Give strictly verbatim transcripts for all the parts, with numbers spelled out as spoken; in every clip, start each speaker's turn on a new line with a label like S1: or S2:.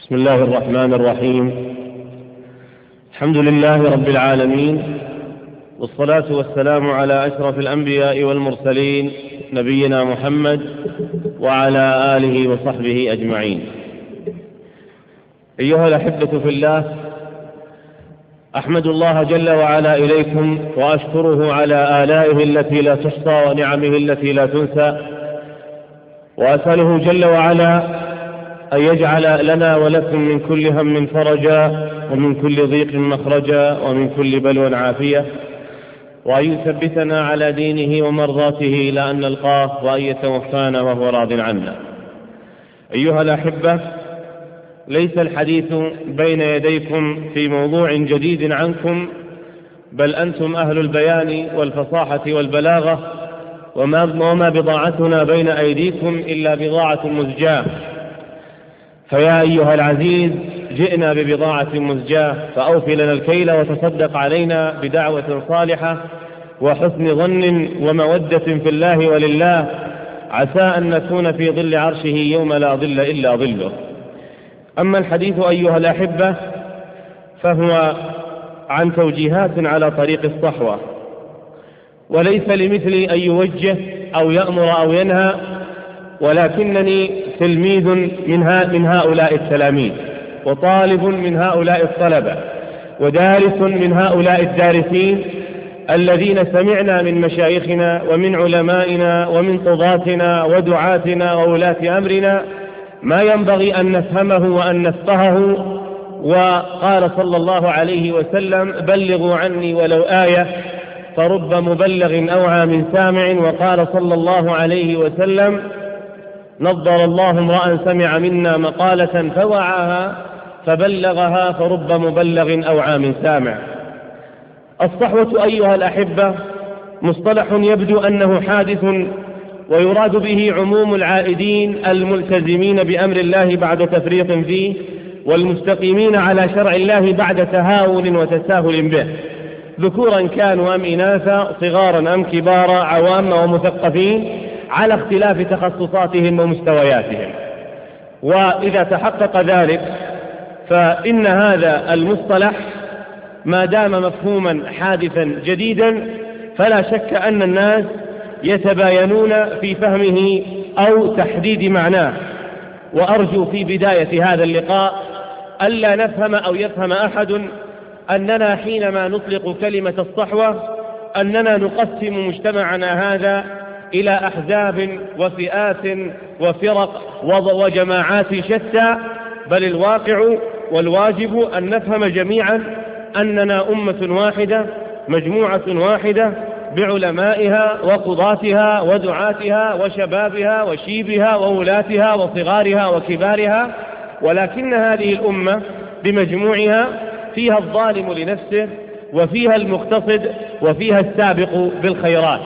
S1: بسم الله الرحمن الرحيم. الحمد لله رب العالمين، والصلاة والسلام على أشرف الأنبياء والمرسلين نبينا محمد وعلى آله وصحبه أجمعين. أيها الأحبة في الله، أحمد الله جل وعلا إليكم وأشكره على آلائه التي لا تحصى ونعمه التي لا تنسى، وأسأله جل وعلا أن يجعل لنا ولكم من كل هم فرجا، ومن كل ضيق مخرجا، ومن كل بلوى عافية، وأن يثبتنا على دينه ومرضاته إلى أن نلقاه، وأن يتوفانا وهو راض عنا. أيها الأحبة، ليس الحديث بين يديكم في موضوع جديد عنكم، بل أنتم أهل البيان والفصاحة والبلاغة، وما, وما بضاعتنا بين أيديكم إلا بضاعة مزجاة. فيا أيها العزيز، جئنا ببضاعة مزجاة، فأوفي لنا الكيل وتصدق علينا بدعوة صالحة وحسن ظن ومودة في الله ولله، عسى أن نكون في ظل عرشه يوم لا ظل إلا ظله. أما الحديث أيها الأحبة فهو عن توجيهات على طريق الصحوة، وليس لمثلي أن يوجه أو يأمر أو ينهى، ولكنني تلميذ من, من هؤلاء التلاميذ، وطالب من هؤلاء الطلبة، ودارس من هؤلاء الدارسين الذين سمعنا من مشايخنا ومن علمائنا ومن قضاتنا ودعاتنا وولاة أمرنا ما ينبغي أن نفهمه وأن نفقهه. وقال صلى الله عليه وسلم: بلغوا عني ولو آية، فرب مبلغ أوعى من سامع. وقال صلى الله عليه وسلم: نضر الله امرأ سمع منا مقالة فوعاها فبلغها، فرب مبلغ أوعى من سامع. الصحوة أيها الأحبة مصطلح يبدو أنه حادث، ويراد به عموم العائدين الملتزمين بأمر الله بعد تفريط فيه، والمستقيمين على شرع الله بعد تهاون وتساهل به، ذكورا كانوا أم إناثا، صغارا أم كبارا، عوام ومثقفين، على اختلاف تخصصاتهم ومستوياتهم. وإذا تحقق ذلك فإن هذا المصطلح ما دام مفهوما حادثا جديدا، فلا شك أن الناس يتباينون في فهمه أو تحديد معناه. وأرجو في بداية هذا اللقاء ألا نفهم أو يفهم أحد أننا حينما نطلق كلمة الصحوة أننا نقسم مجتمعنا هذا إلى أحزاب وفئات وفرق وجماعات شتى، بل الواقع والواجب أن نفهم جميعا أننا أمة واحدة، مجموعة واحدة، بعلمائها وقضاتها ودعاتها وشبابها وشيبها وولاتها وصغارها وكبارها، ولكن هذه الأمة بمجموعها فيها الظالم لنفسه، وفيها المقتصد، وفيها السابق بالخيرات.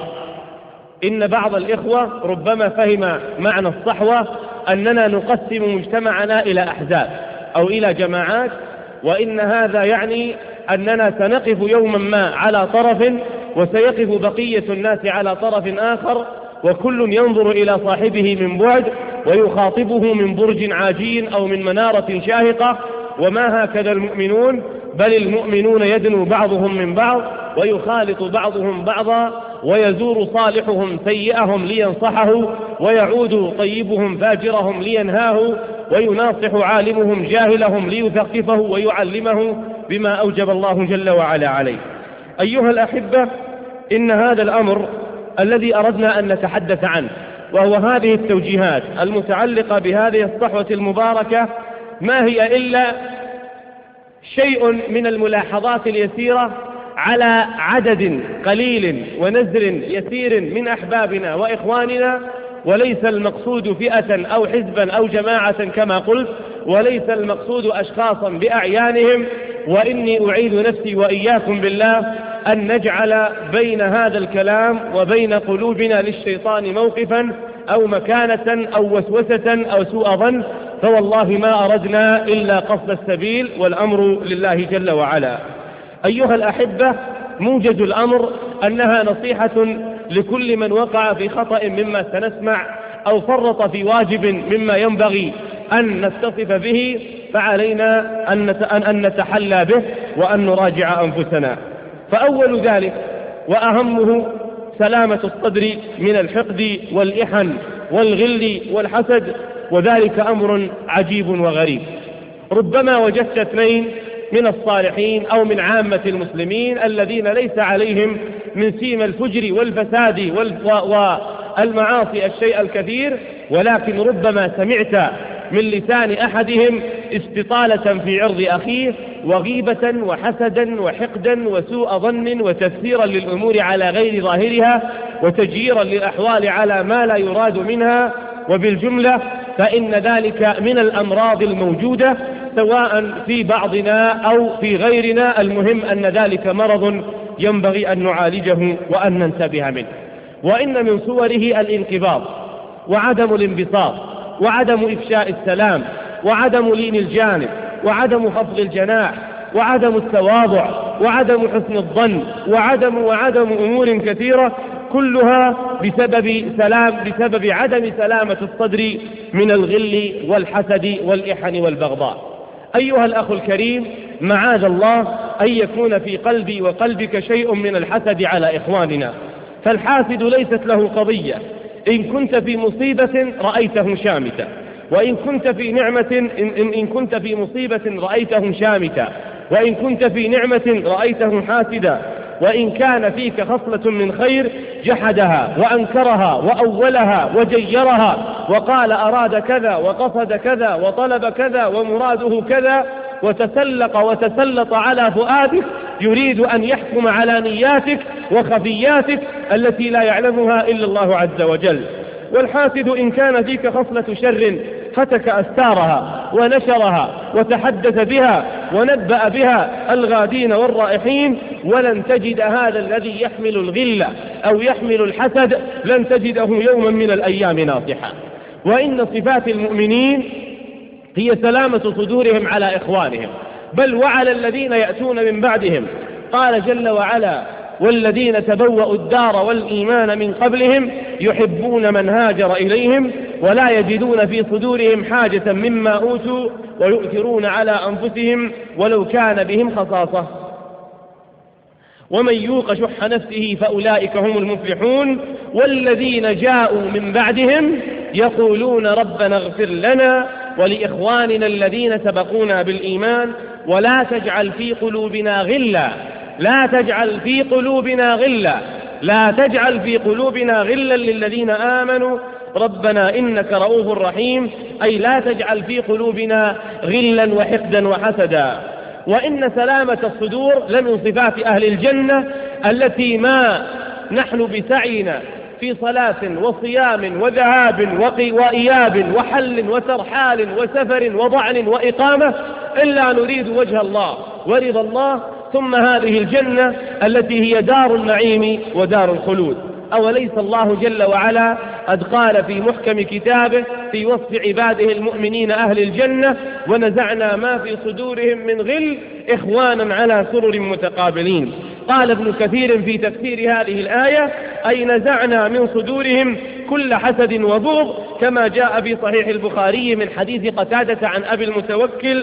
S1: إن بعض الإخوة ربما فهم معنى الصحوة أننا نقسم مجتمعنا إلى أحزاب أو إلى جماعات، وإن هذا يعني أننا سنقف يوما ما على طرف، وسيقف بقية الناس على طرف آخر، وكل ينظر إلى صاحبه من بعد ويخاطبه من برج عاجي أو من منارة شاهقة. وما هكذا المؤمنون، بل المؤمنون يدنو بعضهم من بعض، ويخالط بعضهم بعضا، ويزور صالحهم سيئهم لينصحه، ويعود طيبهم فاجرهم لينهاه، ويناصح عالمهم جاهلهم ليثقفه ويعلمه بما أوجب الله جل وعلا عليه. أيها الأحبة، إن هذا الأمر الذي أردنا أن نتحدث عنه، وهو هذه التوجيهات المتعلقة بهذه الصحوة المباركة، ما هي إلا شيء من الملاحظات اليسيرة على عدد قليل ونزر يسير من أحبابنا وإخواننا، وليس المقصود فئة أو حزبا أو جماعة كما قلت، وليس المقصود أشخاصا بأعيانهم. وإني أعيذ نفسي وإياكم بالله أن نجعل بين هذا الكلام وبين قلوبنا للشيطان موقفا أو مكانة أو وسوسة أو سوء ظن، فوالله ما أردنا إلا قصد السبيل، والأمر لله جل وعلا. أيها الأحبة، موجز الأمر أنها نصيحة لكل من وقع في خطأ مما سنسمع، أو فرط في واجب مما ينبغي أن نتصف به، فعلينا أن نتحلى به وأن نراجع أنفسنا. فأول ذلك وأهمه سلامة الصدر من الحقد والإحن والغل والحسد، وذلك أمر عجيب وغريب. ربما وجدت اثنين من الصالحين أو من عامة المسلمين الذين ليس عليهم من سيم الفجر والفساد والمعاصي الشيء الكثير، ولكن ربما سمعت من لسان أحدهم استطالة في عرض أخيه وغيبة وحسدا وحقدا وسوء ظن وتفسيرا للأمور على غير ظاهرها وتجييرا للأحوال على ما لا يراد منها. وبالجملة فإن ذلك من الأمراض الموجودة سواء في بعضنا أو في غيرنا، المهم أن ذلك مرض ينبغي أن نعالجه وأن ننتبه منه. وإن من صوره الانقباض وعدم الانبساط وعدم إفشاء السلام وعدم لين الجانب وعدم خفض الجناح وعدم التواضع وعدم حسن الظن وعدم وعدم أمور كثيرة، كلها بسبب سلام بسبب عدم سلامة الصدر من الغل والحسد والإحن والبغضاء. أيها الأخ الكريم، معاذ الله أن يكون في قلبي وقلبك شيء من الحسد على إخواننا، فالحاسد ليست له قضية. إن كنت في مصيبة رأيته شامتا، وإن كنت في نعمة إن, إن كنت في مصيبة رأيته شامتا، وإن كنت في نعمة رأيته حاسدا، وإن كان فيك خصلة من خير جحدها وأنكرها وأولها وجيرها وقال أراد كذا وقصد كذا وطلب كذا ومراده كذا، وتسلق وتسلط على فؤادك يريد أن يحكم على نياتك وخفياتك التي لا يعلمها إلا الله عز وجل. والحاسد إن كان فيك خصلة شر فتك أستارها ونشرها وتحدث بها ونبأ بها الغادين والرائحين، ولن تجد هذا الذي يحمل الغل أو يحمل الحسد لن تجده يوما من الأيام ناصحا. وإن صفات المؤمنين هي سلامة صدورهم على إخوانهم، بل وعلى الذين يأتون من بعدهم. قال جل وعلا: والذين تبوأوا الدار والإيمان من قبلهم يحبون من هاجر إليهم ولا يجدون في صدورهم حاجة مما أوتوا ويؤثرون على أنفسهم ولو كان بهم خصاصة ومن يوق شح نفسه فأولئك هم المفلحون. والذين جاءوا من بعدهم يقولون ربنا اغفر لنا ولإخواننا الذين سبقونا بالإيمان ولا تجعل في قلوبنا غلا لا تجعل في قلوبنا غلا لا تجعل في قلوبنا غلا للذين آمنوا ربنا إنك رؤوف رحيم، أي لا تجعل في قلوبنا غلا وحقدا وحسدا. وإن سلامة الصدور لمن صفات أهل الجنة التي ما نحن بسعينا في صلاة وصيام وذهاب وإياب وحل وترحال وسفر وضعن وإقامة إلا نريد وجه الله ورضا الله، ثم هذه الجنة التي هي دار النعيم ودار الخلود. أوليس الله جل وعلا قد قال في محكم كتابه في وصف عباده المؤمنين أهل الجنة: ونزعنا ما في صدورهم من غل إخوانا على سرر متقابلين. قال ابن كثير في تفسير هذه الآية: أي نزعنا من صدورهم كل حسد وبغض، كما جاء في صحيح البخاري من حديث قتادة عن أبي المتوكل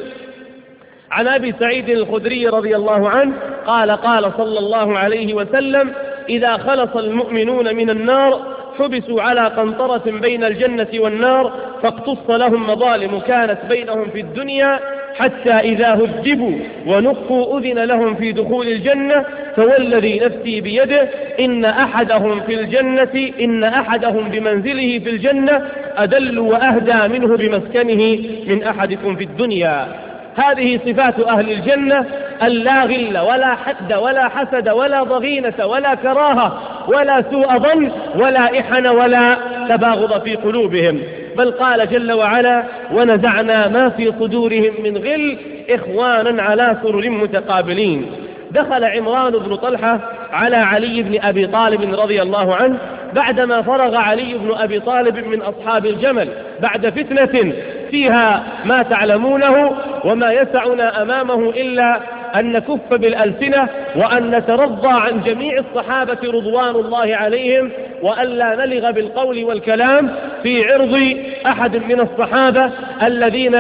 S1: عن أبي سعيد الخدري رضي الله عنه قال: قال صلى الله عليه وسلم: إذا خلص المؤمنون من النار حبسوا على قنطرة بين الجنة والنار فاقتص لهم مظالم كانت بينهم في الدنيا، حتى إذا هجبوا ونقوا أذن لهم في دخول الجنة، فوالذي نفسي بيده إن أحدهم في الجنة إن أحدهم بمنزله في الجنة أدل وأهدى منه بمسكنه من أحدكم في الدنيا. هذه صفات أهل الجنة: اللا غل ولا حد ولا حسد ولا ضغينة ولا كراهة ولا سوء ظن ولا إحن ولا تباغض في قلوبهم. بل قال جل وعلا: ونزعنا ما في صدورهم من غل إخوانا على سرر متقابلين. دخل عمران بن طلحة على علي بن أبي طالب رضي الله عنه بعدما فرغ علي بن أبي طالب من أصحاب الجمل بعد فتنة فيها ما تعلمونه، وما يسعنا أمامه إلا أن نكف بالألسنة وأن نترضى عن جميع الصحابة رضوان الله عليهم، وأن لا نلغ بالقول والكلام في عرض أحد من الصحابة الذين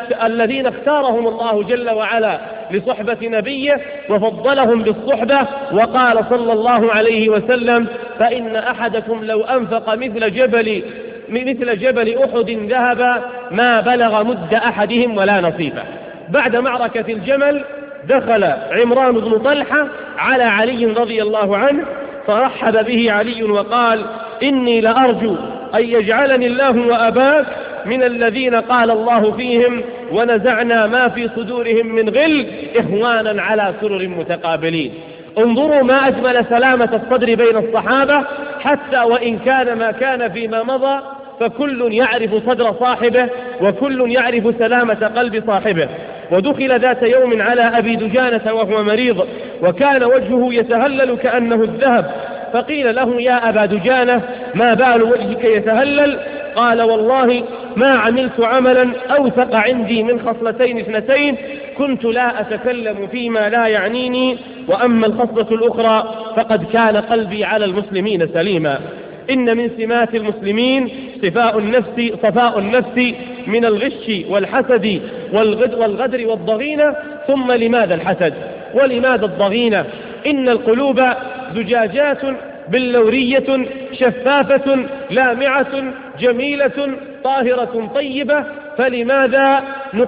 S1: الذين اختارهم الله جل وعلا لصحبة نبيه وفضلهم بالصحبة، وقال صلى الله عليه وسلم: فإن أحدكم لو أنفق مثل جبل مثل جبل أحد ذهبا ما بلغ مد أحدهم ولا نصيفه. بعد معركة الجمل دخل عمران بن طلحة على علي رضي الله عنه فرحب به علي وقال: إني لأرجو أن يجعلني الله وأباك من الذين قال الله فيهم: ونزعنا ما في صدورهم من غل إخوانا على سرر متقابلين. انظروا ما أجمل سلامة الصدر بين الصحابة، حتى وإن كان ما كان فيما مضى فكل يعرف صدر صاحبه وكل يعرف سلامة قلب صاحبه. ودخل ذات يوم على أبي دجانة وهو مريض، وكان وجهه يتهلل كأنه الذهب، فقيل له: يا أبا دجانة ما بال وجهك يتهلل؟ قال: والله ما عملت عملا أوثق عندي من خصلتين اثنتين كنت لا أتكلم فيما لا يعنيني، وأما الخصلة الأخرى فقد كان قلبي على المسلمين سليما. إن من سمات المسلمين صفاء النفس صفاء النفس من الغش والحسد والغدر والضغينة. ثم لماذا الحسد ولماذا الضغينة؟ إن القلوب زجاجات بلورية شفافة لامعة جميلة طاهرة طيبة، فلماذا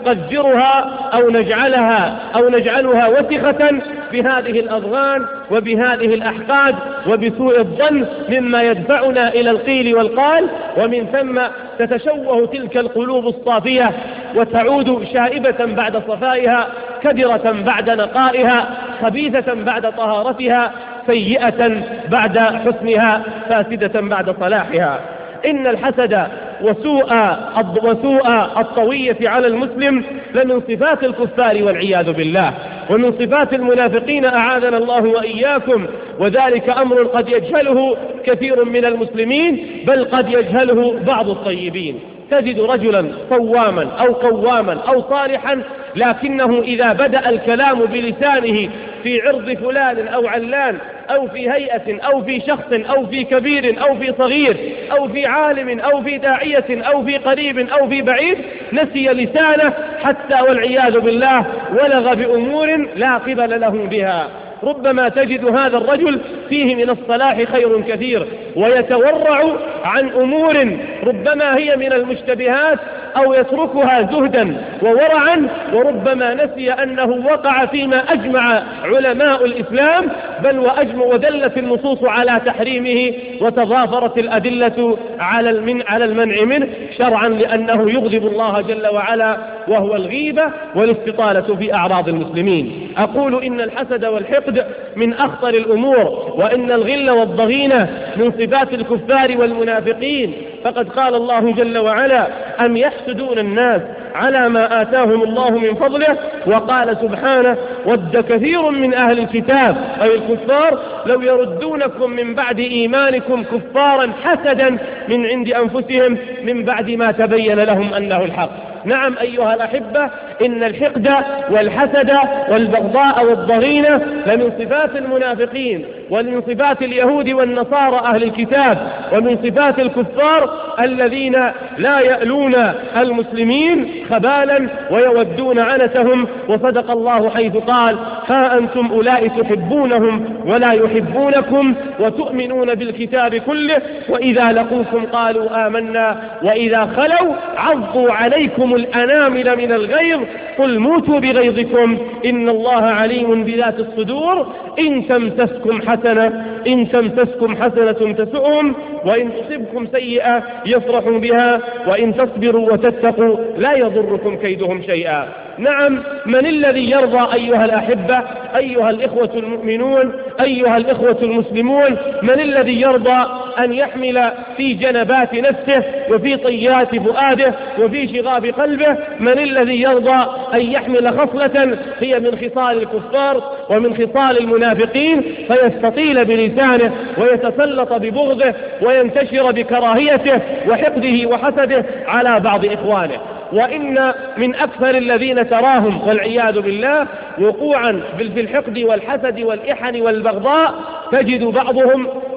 S1: نقدرها أو نجعلها أو نجعلها وسخة بهذه الأضغان وبهذه الأحقاد وبسوء الظن مما يدفعنا إلى القيل والقال؟ ومن ثم تتشوه تلك القلوب الصافية وتعود شائبة بعد صفائها، كدرة بعد نقائها، خبيثة بعد طهارتها، سيئة بعد حسنها، فاسدة بعد صلاحها. إن الحسد وسوء وسوء الطوية على المسلم لمن صفات الكفار والعياذ بالله، ومن صفات المنافقين أعاذنا الله وإياكم، وذلك أمر قد يجهله كثير من المسلمين، بل قد يجهله بعض الطيبين. تجد رجلا صواما أو قواما أو صالحا، لكنه إذا بدأ الكلام بلسانه في عرض فلان أو علان أو في هيئة أو في شخص أو في كبير أو في صغير أو في عالم أو في داعية أو في قريب أو في بعيد، نسي لسانه حتى والعياذ بالله ولغ بأمور لا قبل له بها. ربما تجد هذا الرجل فيه من الصلاح خير كثير، ويتورع عن أمور ربما هي من المشتبهات أو يتركها زهدا وورعا، وربما نسي أنه وقع فيما أجمع علماء الإسلام، بل وأجمع ودلت النصوص على تحريمه وتضافرت الأدلة على المن على المنع منه شرعا، لأنه يغضب الله جل وعلا، وهو الغيبة والاستطالة في أعراض المسلمين. أقول إن الحسد والحقد من أخطر الأمور، وإن الغل والضغينة من صفات الكفار والمنافقين، فقد قال الله جل وعلا: أم يحسدون الناس على ما آتاهم الله من فضله، وقال سبحانه: ود كثير من أهل الكتاب أي الكفار لو يردونكم من بعد إيمانكم كفارا حسدا من عند أنفسهم من بعد ما تبين لهم أنه الحق. نعم أيها الأحبة، إن الحقد والحسد والبغضاء والضغينة لمن صفات المنافقين، ومن صفات اليهود والنصارى أهل الكتاب، ومن صفات الكفار الذين لا يألون المسلمين خبالا ويودون عنتهم. وصدق الله حيث قال: ها أنتم أولئك تحبونهم ولا يحبونكم وتؤمنون بالكتاب كله وإذا لقوكم قالوا آمنا وإذا خلوا عضوا عليكم الأنامل من الغيظ قل موتوا بغيظكم إن الله عليم بذات الصدور إن تمسسكم حسنة إن تمسسكم حسنة تسؤهم وإن تصبكم سيئة يفرحوا بها وإن تصبروا وتتقوا لا يضركم كيدهم شيئا. نعم، من الذي يرضى أيها الأحبة، أيها الإخوة المؤمنون، أيها الإخوة المسلمون، من الذي يرضى أن يحمل في جنبات نفسه وفي طيات فؤاده وفي شغاب قلبه، من الذي يرضى أن يحمل خصلة هي من خصال الكفار ومن خصال المنافقين فيستطيل بلسانه ويتسلط ببغضه وينتشر بكراهيته وحقده وحسده على بعض إخوانه؟ وإن من أكثر الذين تراهم والعياذ بالله وقوعا في الحقد والحسد والإحن والبغضاء تجد بعضهم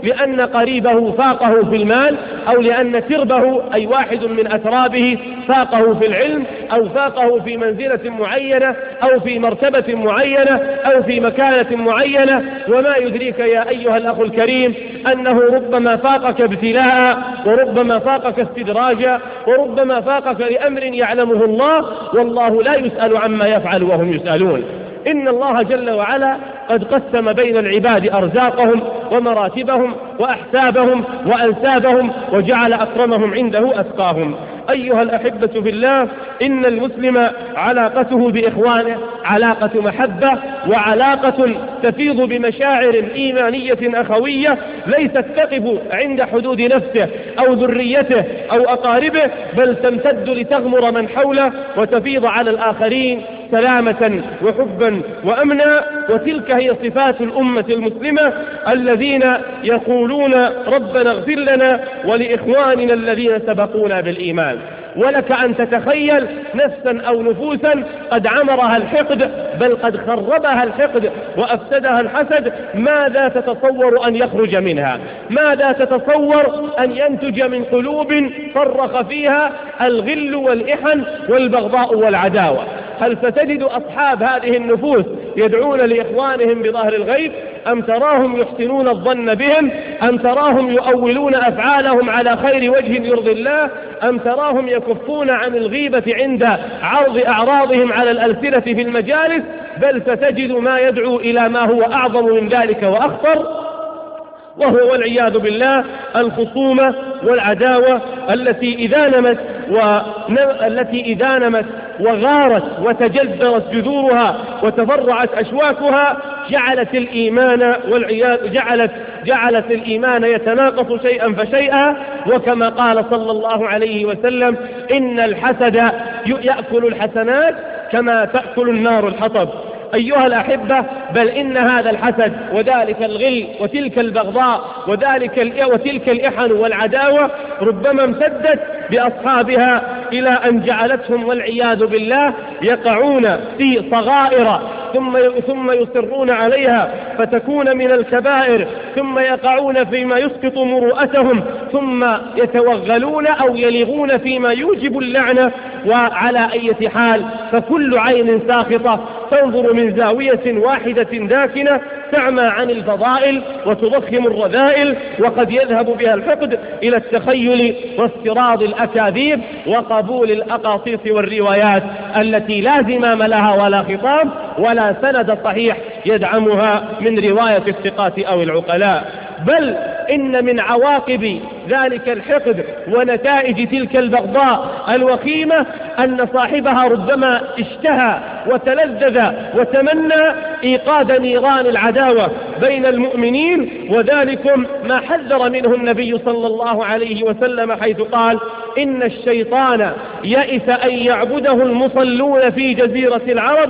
S1: لأن قريبه فاقه في المال، أو لأن تربه أي واحد من أترابه فاقه في العلم، أو فاقه في منزلة معينة، أو في مرتبة معينة، أو في مكانة معينة. وما يدريك يا أيها الأخ الكريم أنه ربما فاقك ابتلاء، وربما فاقك استدراجا، وربما فاقك لأمر يعلمه الله، والله لا يسأل عما يفعل وهم يسألون. إن الله جل وعلا قد قسم بين العباد أرزاقهم ومراتبهم وأحسابهم وأنسابهم، وجعل أكرمهم عنده أتقاهم. أيها الأحبة في الله، إن المسلم علاقته بإخوانه علاقة محبة، وعلاقة تفيض بمشاعر إيمانية أخوية ليست تقف عند حدود نفسه أو ذريته أو أقاربه، بل تمتد لتغمر من حوله وتفيض على الآخرين سلامة وحبا وأمنا. وتلك هي صفات الأمة المسلمة الذين يقولون ربنا اغفر لنا ولإخواننا الذين سبقونا بالإيمان. ولك أن تتخيل نفسا أو نفوسا قد عمرها الحقد، بل قد خربها الحقد وأفسدها الحسد، ماذا تتصور أن يخرج منها؟ ماذا تتصور أن ينتج من قلوب صرخ فيها الغل والإحن والبغضاء والعداوة؟ هل ستجد أصحاب هذه النفوس يدعون لإخوانهم بظهر الغيب، أم تراهم يحسنون الظن بهم، أم تراهم يؤولون أفعالهم على خير وجه يرضي الله، أم تراهم يكفون عن الغيبة عند عرض أعراضهم على الألسنة في المجالس؟ بل ستجد ما يدعو إلى ما هو أعظم من ذلك وأخطر، وهو والعياذ بالله الخصومة والعداوة التي إذا نمت والتي إذا نمت وغارت وتجذرت جذورها وتفرعت أشواكها جعلت الإيمان والعياذ جعلت جعلت الإيمان يتناقص شيئا فشيئا. وكما قال صلى الله عليه وسلم: إن الحسد يأكل الحسنات كما تأكل النار الحطب. أيها الأحبة، بل إن هذا الحسد وذلك الغل وتلك البغضاء وذلك وتلك الإحن والعداوة ربما امتدت بأصحابها إلى أن جعلتهم والعياذ بالله يقعون في صغائر ثم ثم يصرون عليها فتكون من الكبائر، ثم يقعون فيما يسقط مروءتهم، ثم يتوغلون أو يلغون فيما يوجب اللعنة. وعلى أي حال فكل عين ساخطة تنظر من زاوية واحدة داكنة تعمى عن الفضائل وتضخم الرذائل، وقد يذهب بها الحقد إلى التخيل واستراض الأكاذيب وقبول الأقاصيص والروايات التي لا زمام لها ولا خطاب ولا سند صحيح يدعمها من رواية الثقات أو العقلاء. بل إن من عواقب ذلك الحقد ونتائج تلك البغضاء الوخيمة أن صاحبها ربما اشتهى وتلذذ وتمنى إيقاد نيران العداوة بين المؤمنين، وذلكم ما حذر منه النبي صلى الله عليه وسلم حيث قال: إن الشيطان يئس أن يعبده المصلون في جزيرة العرب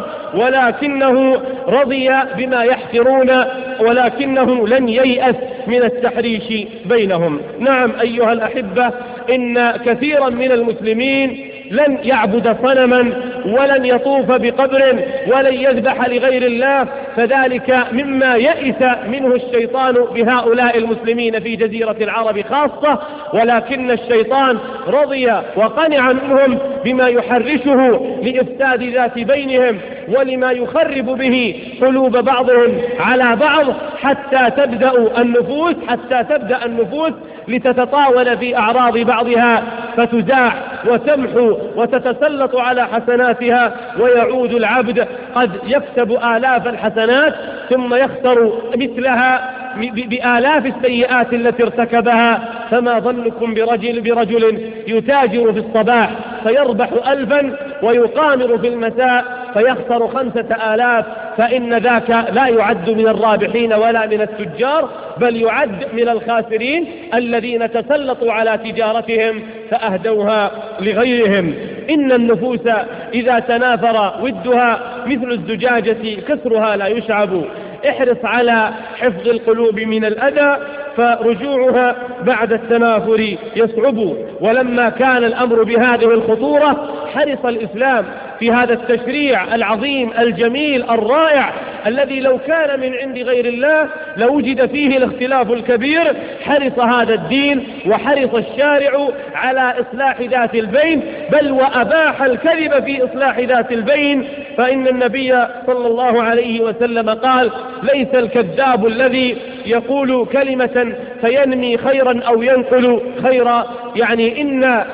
S1: ولكنه رضي بما يحقرون، ولكنه لن ييأس من التحريش بينهم. نعم أيها الأحبة، إن كثيرا من المسلمين لن يعبد صنما ولن يطوف بقبر ولن يذبح لغير الله، فذلك مما يئس منه الشيطان بهؤلاء المسلمين في جزيرة العرب خاصة، ولكن الشيطان رضي وقنع منهم بما يحرشه لإفساد ذات بينهم ولما يخرب به قلوب بعضهم على بعض، حتى تبدأ النفوس حتى تبدأ النفوس لتتطاول في أعراض بعضها فتزاح وتمحو وتتسلط على حسناتها، ويعود العبد قد يكسب آلاف الحسنات ثم يخسر مثلها بآلاف السيئات التي ارتكبها. فما ظنكم برجل, برجل يتاجر في الصباح فيربح ألفا ويقامر في المساء فيخسر خمسة آلاف؟ فإن ذاك لا يعد من الرابحين ولا من التجار، بل يعد من الخاسرين الذين تسلطوا على تجارتهم فأهدوها لغيرهم. إن النفوس إذا تنافر ودها مثل الزجاجة كسرها لا يشعب. احرص على حفظ القلوب من الأذى فرجوعها بعد التنافر يصعب. ولما كان الأمر بهذه الخطورة حرص الإسلام في هذا التشريع العظيم الجميل الرائع الذي لو كان من عند غير الله لوجد فيه الاختلاف الكبير. حرص هذا الدين وحرص الشارع على إصلاح ذات البين، بل وأباح الكذب في إصلاح ذات البين، فإن النبي صلى الله عليه وسلم قال: ليس الكذاب الذي يقول كلمة فينمي خيرا أو ينقل خيرا، يعني إن,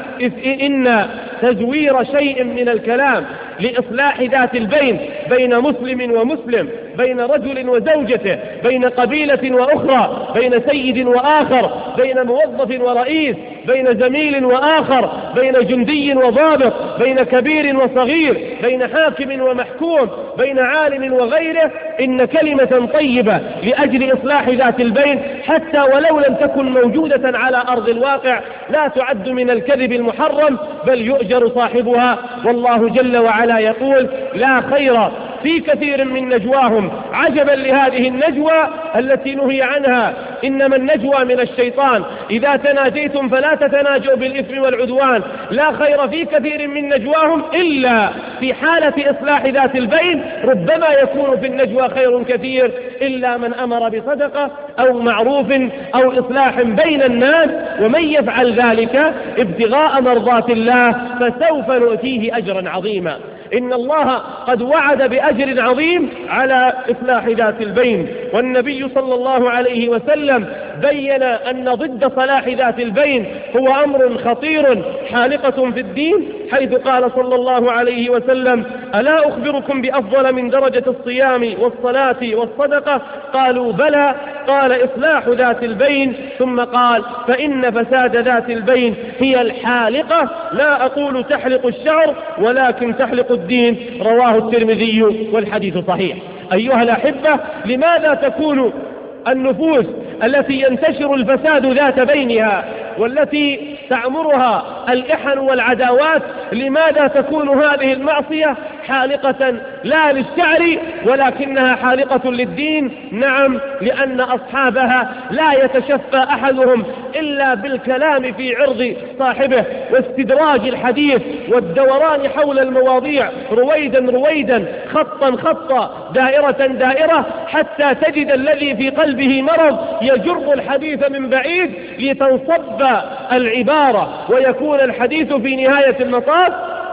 S1: إن تزوير شيء من الكلام لإصلاح ذات البين بين مسلم ومسلم، بين رجل وزوجته، بين قبيلة وأخرى، بين سيد وآخر، بين موظف ورئيس، بين زميل وآخر، بين جندي وضابط، بين كبير وصغير، بين حاكم ومحكوم، بين عالم وغيره، إن كلمة طيبة لأجل إصلاح ذات البين حتى ولو لم تكن موجودة على أرض الواقع لا تعد من الكذب المحرم، بل يؤجر صاحبها. والله جل وعلا يقول: لا خير في كثير من نجواهم. عجبا لهذه النجوى التي نهي عنها، إنما النجوى من الشيطان، إذا تناجيتم فلا تتناجوا بالإثم والعدوان. لا خير في كثير من نجواهم إلا في حالة إصلاح ذات البين، ربما يكون في النجوى خير كثير إلا من أمر بصدقة أو معروف أو إصلاح بين الناس، ومن يفعل ذلك ابتغاء مرضات الله فسوف نؤتيه أجرا عظيما. إن الله قد وعد بأجر عظيم على إصلاح ذات البين، والنبي صلى الله عليه وسلم بين أن ضد صلاح ذات البين هو أمر خطير حالقة في الدين، حيث قال صلى الله عليه وسلم: ألا أخبركم بأفضل من درجة الصيام والصلاة والصدقة؟ قالوا: بلى. قال: إصلاح ذات البين. ثم قال: فإن فساد ذات البين هي الحالقة، لا أقول تحلق الشعر ولكن تحلق الدين. رواه الترمذي والحديث صحيح. أيها الأحبة، لماذا تكون النفوس التي ينتشر الفساد ذات بينها والتي تعمرها الإحن والعداوات، لماذا تكون هذه المعصية حالقة لا للشعر ولكنها حالقة للدين؟ نعم، لأن أصحابها لا يتشفى أحدهم إلا بالكلام في عرض صاحبه واستدراج الحديث والدوران حول المواضيع رويدا رويدا، خطا خطا، دائرة دائرة، حتى تجد الذي في قلبه مرض يجر الحديث من بعيد لتنصب العبارة ويكون الحديث في نهاية المطاف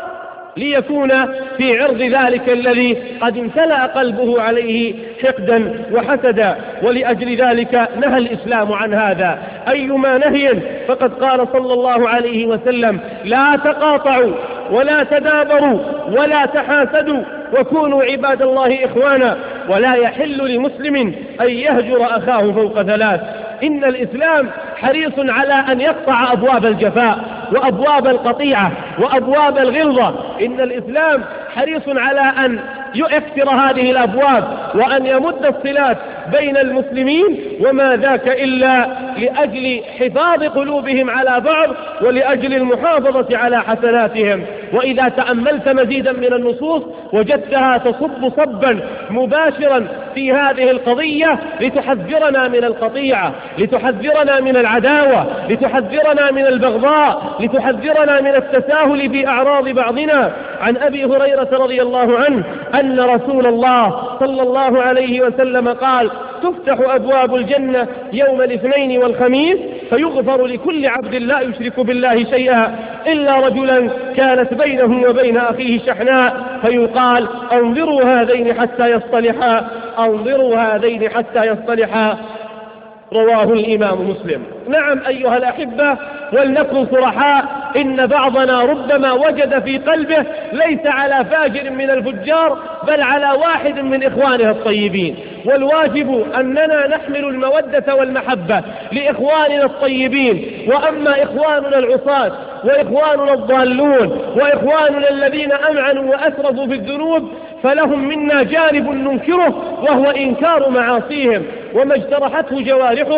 S1: ليكون في عرض ذلك الذي قد امتلأ قلبه عليه حقدا وحسدا. ولأجل ذلك نهى الإسلام عن هذا. أيما نهي فقد قال صلى الله عليه وسلم: لا تقاطعوا ولا تدابروا ولا تحاسدوا وكونوا عباد الله إخوانا، ولا يحل لمسلم أن يهجر أخاه فوق ثلاث. إن الإسلام حريص على أن يقطع أبواب الجفاء وأبواب القطيعة وأبواب الغلظة. إن الإسلام حريص على أن يؤثر هذه الأبواب وأن يمد الصلات بين المسلمين، وما ذاك إلا لأجل حفاظ قلوبهم على بعض ولأجل المحافظة على حسناتهم. وإذا تأملت مزيدا من النصوص وجدتها تصب صبا مباشرا في هذه القضية لتحذرنا من القطيعة، لتحذرنا من العداوة، لتحذرنا من البغضاء، لتحذرنا من التساهل في أعراض بعضنا. عن أبي هريرة رضي الله عنه أن رسول الله صلى الله عليه وسلم قال: تفتح أبواب الجنة يوم الاثنين والخميس فيغفر لكل عبد لا يشرك بالله شيئا إلا رجلا كانت بينه وبين أخيه شحناء، فيقال: انظروا هذين حتى يصطلحا، انظروا هذين حتى يصطلحا. رواه الإمام مسلم. نعم أيها الأحبة، ولنكن صرحاء، إن بعضنا ربما وجد في قلبه ليس على فاجر من الفجار بل على واحد من إخوانه الطيبين، والواجب أننا نحمل المودة والمحبة لإخواننا الطيبين. وأما إخواننا العصاة وإخواننا الضالون وإخواننا الذين أمعنوا وأسرفوا في الذنوب فلهم منا جانب ننكره، وهو إنكار معاصيهم وما اجترحته جوارحهم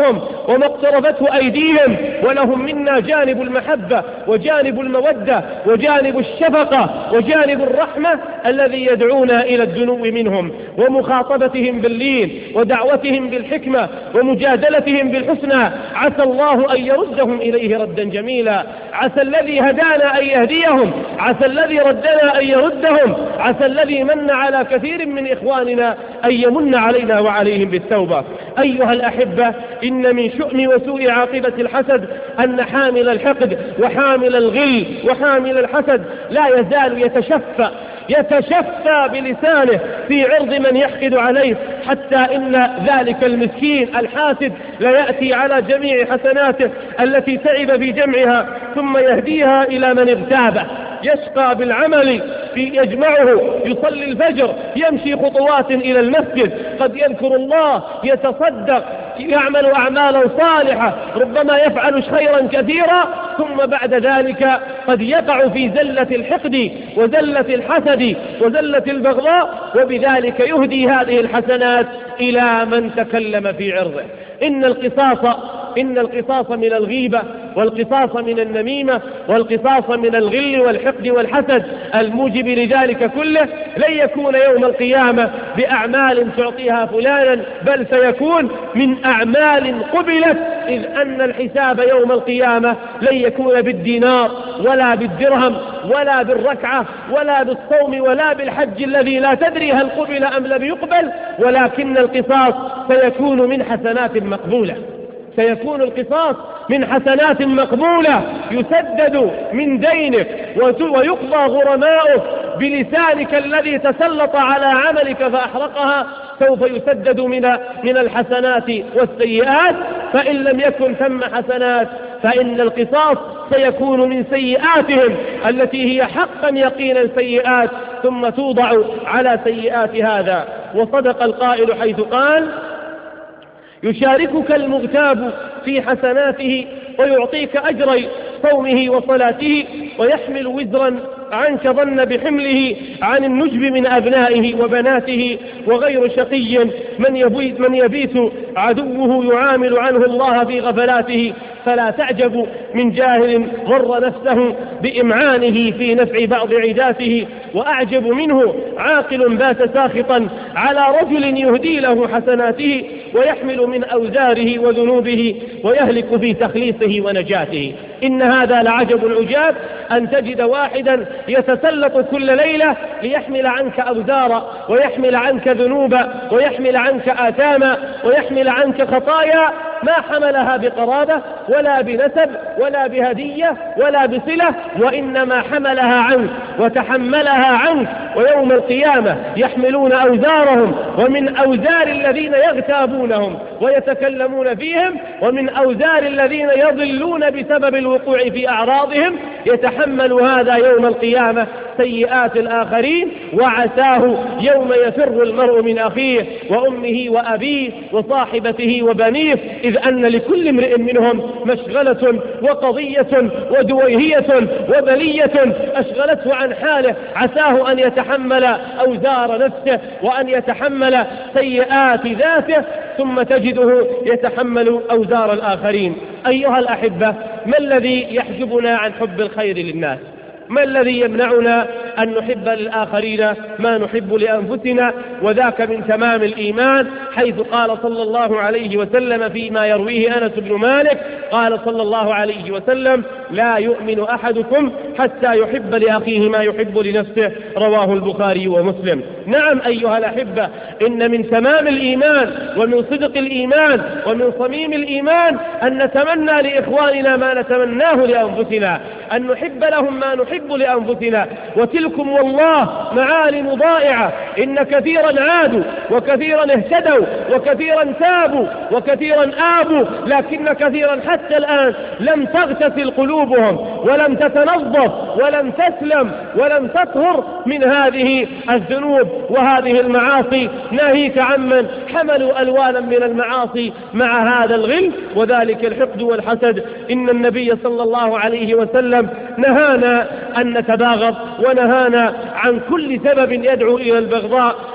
S1: وما اقترفته أيديهم، ولهم منا جانب المحبة وجانب المودة وجانب الشفقة وجانب الرحمة الذي يدعونا إلى الدنو منهم ومخاطبتهم باللين ودعوتهم بالحكمة ومجادلتهم بالحسنى. عسى الله أن يردهم إليه ردا جميلا. عسى الذي هدانا أن يهديهم، عسى الذي ردنا أن يردهم، عسى الذي من على كثير من إخواننا أن يمن علينا وعليهم بالتوبة. أيها الأحبة، إن من شؤم وسوء عاقبة الحسد أن حامل الحقد وحامل الغل وحامل الحسد لا يزال يتشفى يتشفى بلسانه في عرض من يحقد عليه، حتى إن ذلك المسكين الحاسد ليأتي على جميع حسناته التي تعب في جمعها ثم يهديها إلى من اغتابه. يشقى بالعمل في يجمعه، يصلي الفجر، يمشي خطوات إلى المسجد، قد يذكر الله، يتصدق، يعمل أعمالا صالحة، ربما يفعل خيرا كثيرا، ثم بعد ذلك قد يقع في زلة الحقد وزلة الحسد وزلة البغضاء، وبذلك يهدي هذه الحسنات إلى من تكلم في عرضه. إن القصاص إن القصاص من الغيبة، والقصاص من النميمة، والقصاص من الغل والحقد والحسد الموجب لذلك كله لن يكون يوم القيامة بأعمال تعطيها فلانا، بل سيكون من أعمال قبلت، إذ أن الحساب يوم القيامة لن يكون بالدينار ولا بالدرهم ولا بالركعة ولا بالصوم ولا بالحج الذي لا تدري هل قبل أم لم يقبل، ولكن القصاص سيكون من حسنات مقبولة. سيكون القصاص من حسنات مقبولة، يسدد من دينك ويقضى غرماؤك بلسانك الذي تسلط على عملك فأحرقها، سوف يسدد من من الحسنات والسيئات. فإن لم يكن ثم حسنات فإن القصاص سيكون من سيئاتهم التي هي حقا يقينا سيئات، ثم توضع على سيئات هذا. وصدق القائل حيث قال: يشاركك المغتاب في حسناته ويعطيك أجري صومه وصلاته، ويحمل وزرا عنك ظن بحمله عن النجب من أبنائه وبناته. وغير شقي من يبيت, من يبيت عدوه يعامل عنه الله في غفلاته، فلا تعجب من جاهل غر نفسه بإمعانه في نفع بعض عداته، وأعجب منه عاقل بات ساخطا على رجل يهدي له حسناته ويحمل من أوزاره وذنوبه ويهلك في تخليصه ونجاته. إن هذا لعجب العجاب أن تجد واحدا يتسلط كل ليلة ليحمل عنك أوزارا ويحمل عنك ذنوبا ويحمل عنك آثاما ويحمل عنك خطايا ما حملها بقرابة ولا بنسب ولا بهدية ولا بصلة، وإنما حملها عنك وتحملها عنك. ويوم القيامة يحملون أوزارهم ومن أوزار الذين يغتابونهم ويتكلمون فيهم، ومن أوزار الذين يضلون بسبب الوقوع في أعراضهم، يتحمل هذا يوم القيامة سيئات الآخرين. وعساه يوم يفر المرء من أخيه وأمه وأبيه وصاحبته وبنيه، إذ أن لكل امرئ منهم مشغلة وقضية ودويهية وبلية أشغلته عن حاله. عساه أن يتحمل أوزار نفسه وأن يتحمل سيئات ذاته، ثم تجده يتحمل أوزار الآخرين. أيها الأحبة، ما الذي يحجبنا عن حب الخير للناس؟ ما الذي يمنعنا أن نحب للآخرين ما نحب لأنفسنا؟ وذاك من تمام الإيمان، حيث قال صلى الله عليه وسلم فيما يرويه أنس بن مالك، قال صلى الله عليه وسلم: لا يؤمن أحدكم حتى يحب لأخيه ما يحب لنفسه، رواه البخاري ومسلم. نعم أيها الأحبة، إن من تمام الإيمان ومن صدق الإيمان ومن صميم الإيمان أن نتمنى لإخواننا ما نتمناه لأنفسنا، أن نحب لهم ما نحب لأنفسنا. وتلكم والله معالم ضائعة، إن كثيرا عادوا وكثيرا اهتدوا وكثيرا تابوا وكثيرا آبوا، لكن كثيرا حتى الآن لم تغتسل قلوبهم ولم تتنظف ولم تسلم ولم تطهر من هذه الذنوب وهذه المعاصي، ناهيك عمن حملوا ألوانا من المعاصي مع هذا الغل وذلك الحقد والحسد. إن النبي صلى الله عليه وسلم نهانا أن نتباغض، ونهانا عن كل سبب يدعو إلى البغضاء،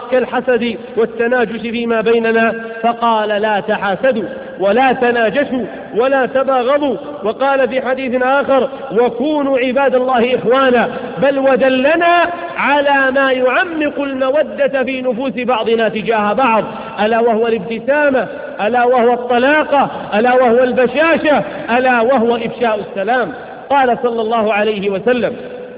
S2: كالحسد والتناجش فيما بيننا، فقال لا تحاسدوا ولا تناجشوا ولا تباغضوا. وقال في حديث آخر وكونوا عباد الله إخوانا، بل ودلنا على ما يعمق المودة في نفوس بعضنا تجاه بعض، ألا وهو الابتسامة، ألا وهو الطلاقة، ألا وهو البشاشة، ألا وهو إفشاء السلام. قال صلى الله عليه وسلم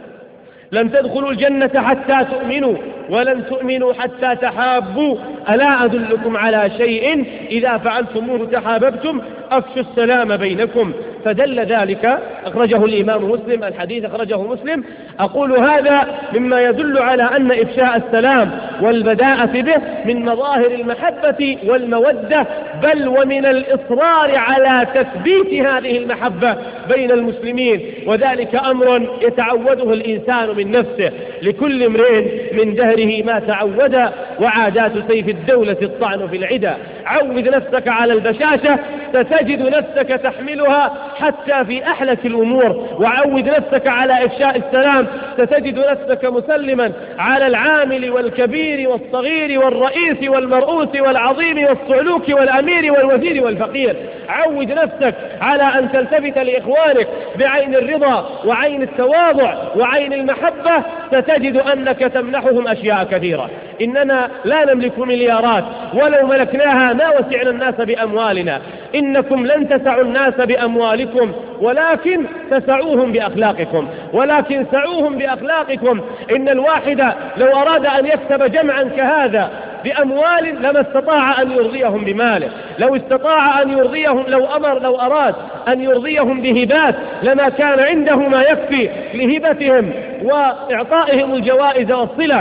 S2: لن تدخلوا الجنة حتى تؤمنوا ولن تؤمنوا حتى تحابوا، ألا أدلكم على شيء إذا فعلتموه تحاببتم، أفشوا السلام بينكم. فدل ذلك، أخرجه الإمام مسلم، الحديث أخرجه مسلم. أقول هذا مما يدل على أن إفشاء السلام والبداءة به من مظاهر المحبة والمودة، بل ومن الإصرار على تثبيت هذه المحبة بين المسلمين، وذلك أمر يتعوده الإنسان من نفسه، لكل امرئ من دهره ما تعود، وعادات سيف الدولة الطعن في العدا. عود نفسك على البشاشة ستجد نفسك تحملها حتى في أحلك الأمور، وعود نفسك على إفشاء السلام ستجد نفسك مسلما على العامل والكبير والصغير والرئيس والمرؤوس والعظيم والصعلوك والأمير والوزير والفقير. عود نفسك على أن تلتفت لإخوانك بعين الرضا وعين التواضع وعين المحبة، ستجد أنك تمنحهم أشياء كثيرة. إننا لا نملك مليارات، ولو ملكناها ما وسعنا الناس بأموالنا. إنكم لن تسعوا الناس بأموالكم، ولكن تسعوهم بأخلاقكم، ولكن سعوهم بأخلاقكم. إن الواحد لو أراد أن يكسب جمعا كهذا بأموال لما استطاع أن يرضيهم بماله، لو استطاع أن يرضيهم، لو أمر لو أراد أن يرضيهم بهبات لما كان عنده ما يكفي لهبتهم وإعطائهم الجوائز والصلة،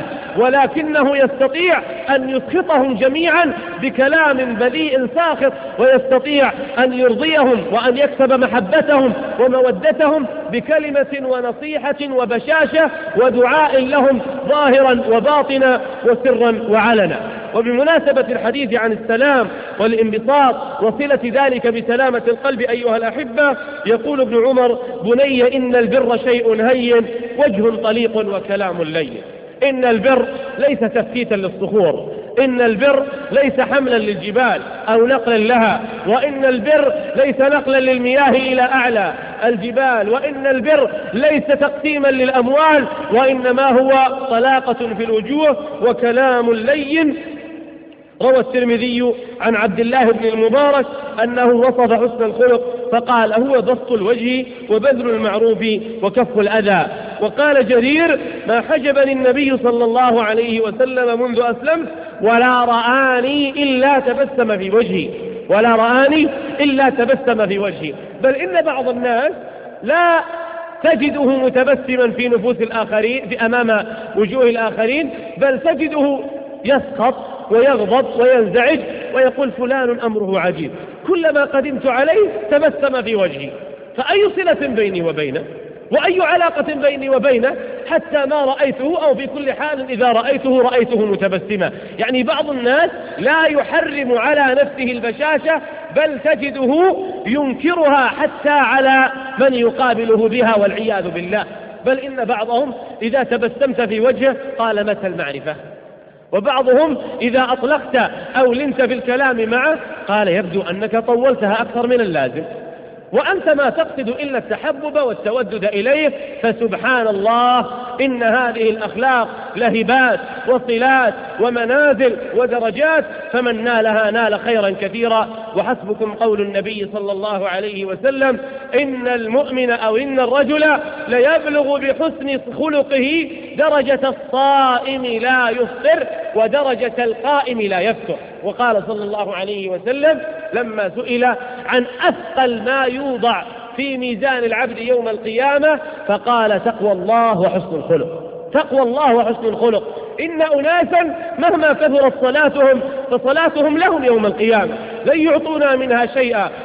S2: ولكنه يستطيع أن يسخطهم جميعا بكلام بذيء ساخط، ويستطيع أن يرضيهم وأن يكسب محبتهم ومودتهم بكلمة ونصيحة وبشاشة ودعاء لهم ظاهرا وباطنا وسرا وعلنا. وبمناسبة الحديث عن السلام والانبساط وصلة ذلك بسلامة القلب أيها الأحبة، يقول ابن عمر بني إن البر شيء هين وجه طليق وكلام لين. إن البر ليس تفتيتا للصخور، إن البر ليس حملا للجبال أو نقلا لها، وإن البر ليس نقلا للمياه إلى أعلى الجبال، وإن البر ليس تقسيما للأموال، وإنما هو طلاقة في الوجوه وكلام لين. روى الترمذي عن عبد الله بن المبارك أنه وصف حسن الخلق فقال هو بسط الوجه وبذل المعروف وكف الأذى. وقال جرير ما حجبني النبي صلى الله عليه وسلم منذ أسلمت ولا رآني إلا تبسم في وجهي، ولا رآني إلا تبسم في وجهي. بل إن بعض الناس لا تجده متبسما في نفوس الآخرين، في أمام وجوه الآخرين، بل تجده يسخط ويغضب وينزعج ويقول فلان أمره عجيب، كلما قدمت عليه تبسم في وجهي. فأي صلة بيني وبينه وأي علاقة بيني وبينه حتى ما رأيته، أو في كل حال إذا رأيته رأيته متبسما. يعني بعض الناس لا يحرم على نفسه البشاشة، بل تجده ينكرها حتى على من يقابله بها والعياذ بالله. بل إن بعضهم إذا تبسمت في وجهه قال متى المعرفة، وبعضهم إذا أطلقت أو لنت بالكلام معه قال يبدو أنك طولتها أكثر من اللازم، وأنت ما تقصد إلا التحبب والتودد إليه. فسبحان الله، إن هذه الأخلاق لهبات وصلات ومنازل ودرجات، فمن نالها نال خيرا كثيرا. وحسبكم قول النبي صلى الله عليه وسلم إن المؤمن أو إن الرجل ليبلغ بحسن خلقه درجة الصائم لا يفطر ودرجة القائم لا يفتر. وقال صلى الله عليه وسلم لما سئل عن أثقل ما يوضع في ميزان العبد يوم القيامة فقال تقوى الله وحسن الخلق، تقوى الله وحسن الخلق. إن أناسا مهما كثرت صلاتهم فصلاتهم لهم يوم القيامة لن يعطونا منها شيئا،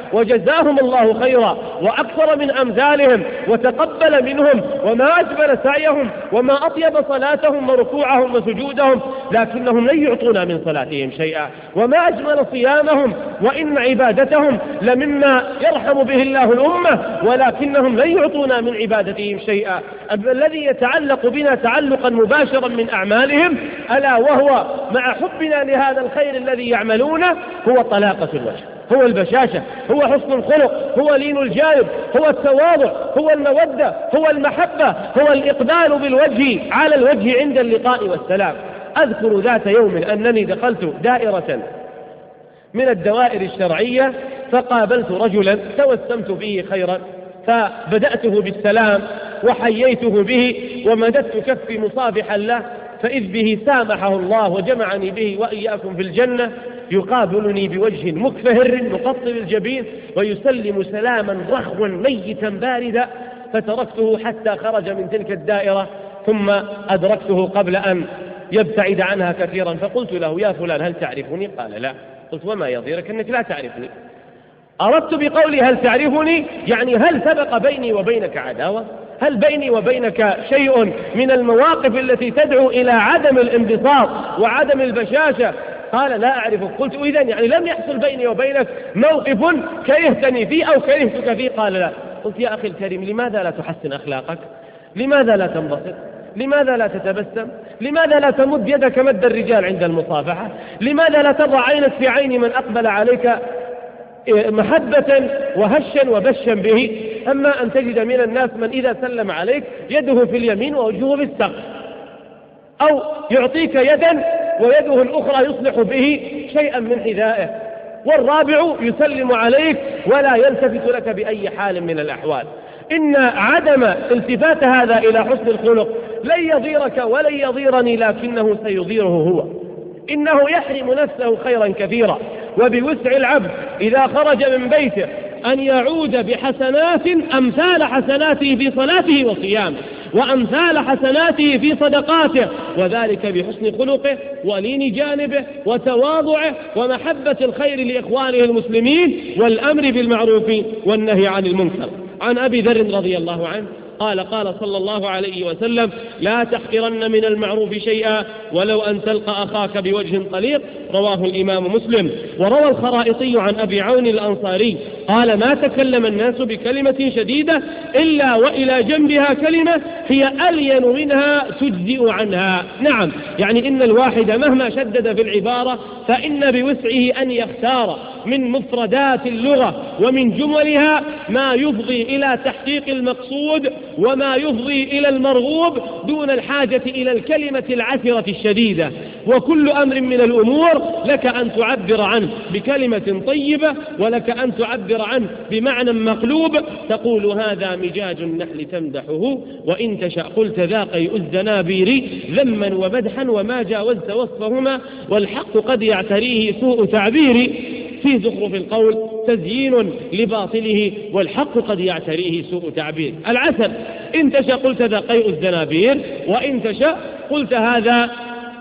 S2: وجزاهم الله خيرا وأكثر من أمثالهم وتقبل منهم، وما أجمل سعيهم وما أطيب صلاتهم وركوعهم وسجودهم، لكنهم لن يعطونا من صلاتهم شيئا، وما أجمل صيامهم وإن عبادتهم لمما يرحم به الله الأمة، ولكنهم لن يعطونا من عبادتهم شيئا. الذي يتعلق بنا تعلقا مباشرا من أعمالهم ألا وهو مع حبنا لهذا الخير الذي يعملونه هو طلاقة الوجه، هو البشاشة، هو حسن الخلق، هو لين الجانب، هو التواضع، هو المودة، هو المحبة، هو الإقبال بالوجه على الوجه عند اللقاء والسلام. أذكر ذات يوم أنني دخلت دائرة من الدوائر الشرعية فقابلت رجلا توسمت به خيرا، فبدأته بالسلام وحييته به ومددت كفي مصافحا له، فإذ به سامحه الله وجمعني به وإياكم في الجنة، يقابلني بوجه مكفهر مقطب الجبين ويسلم سلاما رخوا ميتا باردا، فتركته حتى خرج من تلك الدائرة ثم أدركته قبل أن يبتعد عنها كثيرا، فقلت له: يا فلان هل تعرفني؟ قال: لا. قلت: وما يضيرك أنك لا تعرفني؟ أردت بقولي هل تعرفني يعني هل سبق بيني وبينك عداوة؟ هل بيني وبينك شيء من المواقف التي تدعو إلى عدم الانبساط وعدم البشاشة؟ قال: لا أعرفك. قلت: إذن يعني لم يحصل بيني وبينك موقف كرهتني فيه أو كرهتك فيه؟ قال: لا. قلت: يا أخي الكريم، لماذا لا تحسن أخلاقك؟ لماذا لا تنبسط؟ لماذا لا تتبسم؟ لماذا لا تمد يدك مد الرجال عند المصافحة؟ لماذا لا تضع عينك في عين من أقبل عليك محبة وهشا وبشا به؟ أما أن تجد من الناس من إذا سلم عليك يده في اليمين ووجهه في السقف، أو يعطيك يدا ويده الأخرى يصلح به شيئا من حذائه، والرابع يسلم عليك ولا يلتفت لك بأي حال من الأحوال. إن عدم التفات هذا إلى حسن الخلق لن يضيرك ولن يضيرني، لكنه سيضيره هو. إنه يحرم نفسه خيرا كثيرا، وبوسع العبد إذا خرج من بيته أن يعود بحسنات أمثال حسناته في صلاته وصيامه، وأمثال حسناته في صدقاته، وذلك بحسن خلقه ولين جانبه وتواضعه ومحبة الخير لإخوانه المسلمين والأمر بالمعروف والنهي عن المنكر. عن أبي ذر رضي الله عنه قال: قال صلى الله عليه وسلم: لا تحقرن من المعروف شيئا ولو أن تلقى أخاك بوجه طليق. رواه الإمام مسلم. وروى الخرائطي عن أبي عون الأنصاري قال: ما تكلم الناس بكلمة شديدة إلا وإلى جنبها كلمة هي ألين منها تجزئ عنها. نعم، يعني إن الواحد مهما شدد في العبارة فإن بوسعه أن يختار من مفردات اللغة ومن جملها ما يفضي إلى تحقيق المقصود وما يفضي إلى المرغوب دون الحاجة إلى الكلمة العسرة الشديدة. وكل أمر من الأمور لك أن تعبر عنه بكلمة طيبة، ولك أن تعبر عنه بمعنى مقلوب، تقول: هذا مجاج النحل تمدحه، وإن تشأ قلت ذا قيء الزنابير ذما ومدحا وما جاوزت وصفهما، والحق قد يعتريه سوء تعبير، في زخرف القول تزيين لباطله والحق قد يعتريه سوء تعبير. العسل: إن تشأ قلت ذا قيء الزنابير، وإن تشأ قلت هذا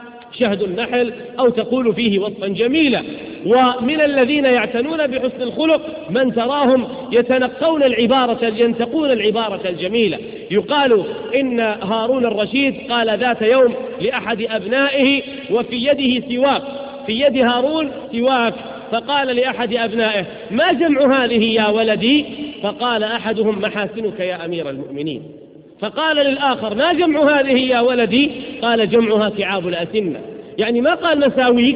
S2: شهد النحل، أو تقول فيه وصفا جميلا. ومن الذين يعتنون بحسن الخلق من تراهم يتنقون العبارة ينتقون العبارة الجميلة. يقال إن هارون الرشيد قال ذات يوم لأحد أبنائه وفي يده سواك، في يد هارون سواك، فقال لأحد أبنائه: ما جمع هذه يا ولدي؟ فقال أحدهم: محاسنك يا أمير المؤمنين. فقال للآخر: ما جمع هذه يا ولدي؟ قال: جمعها كعاب الأسنة. يعني ما قال مساويك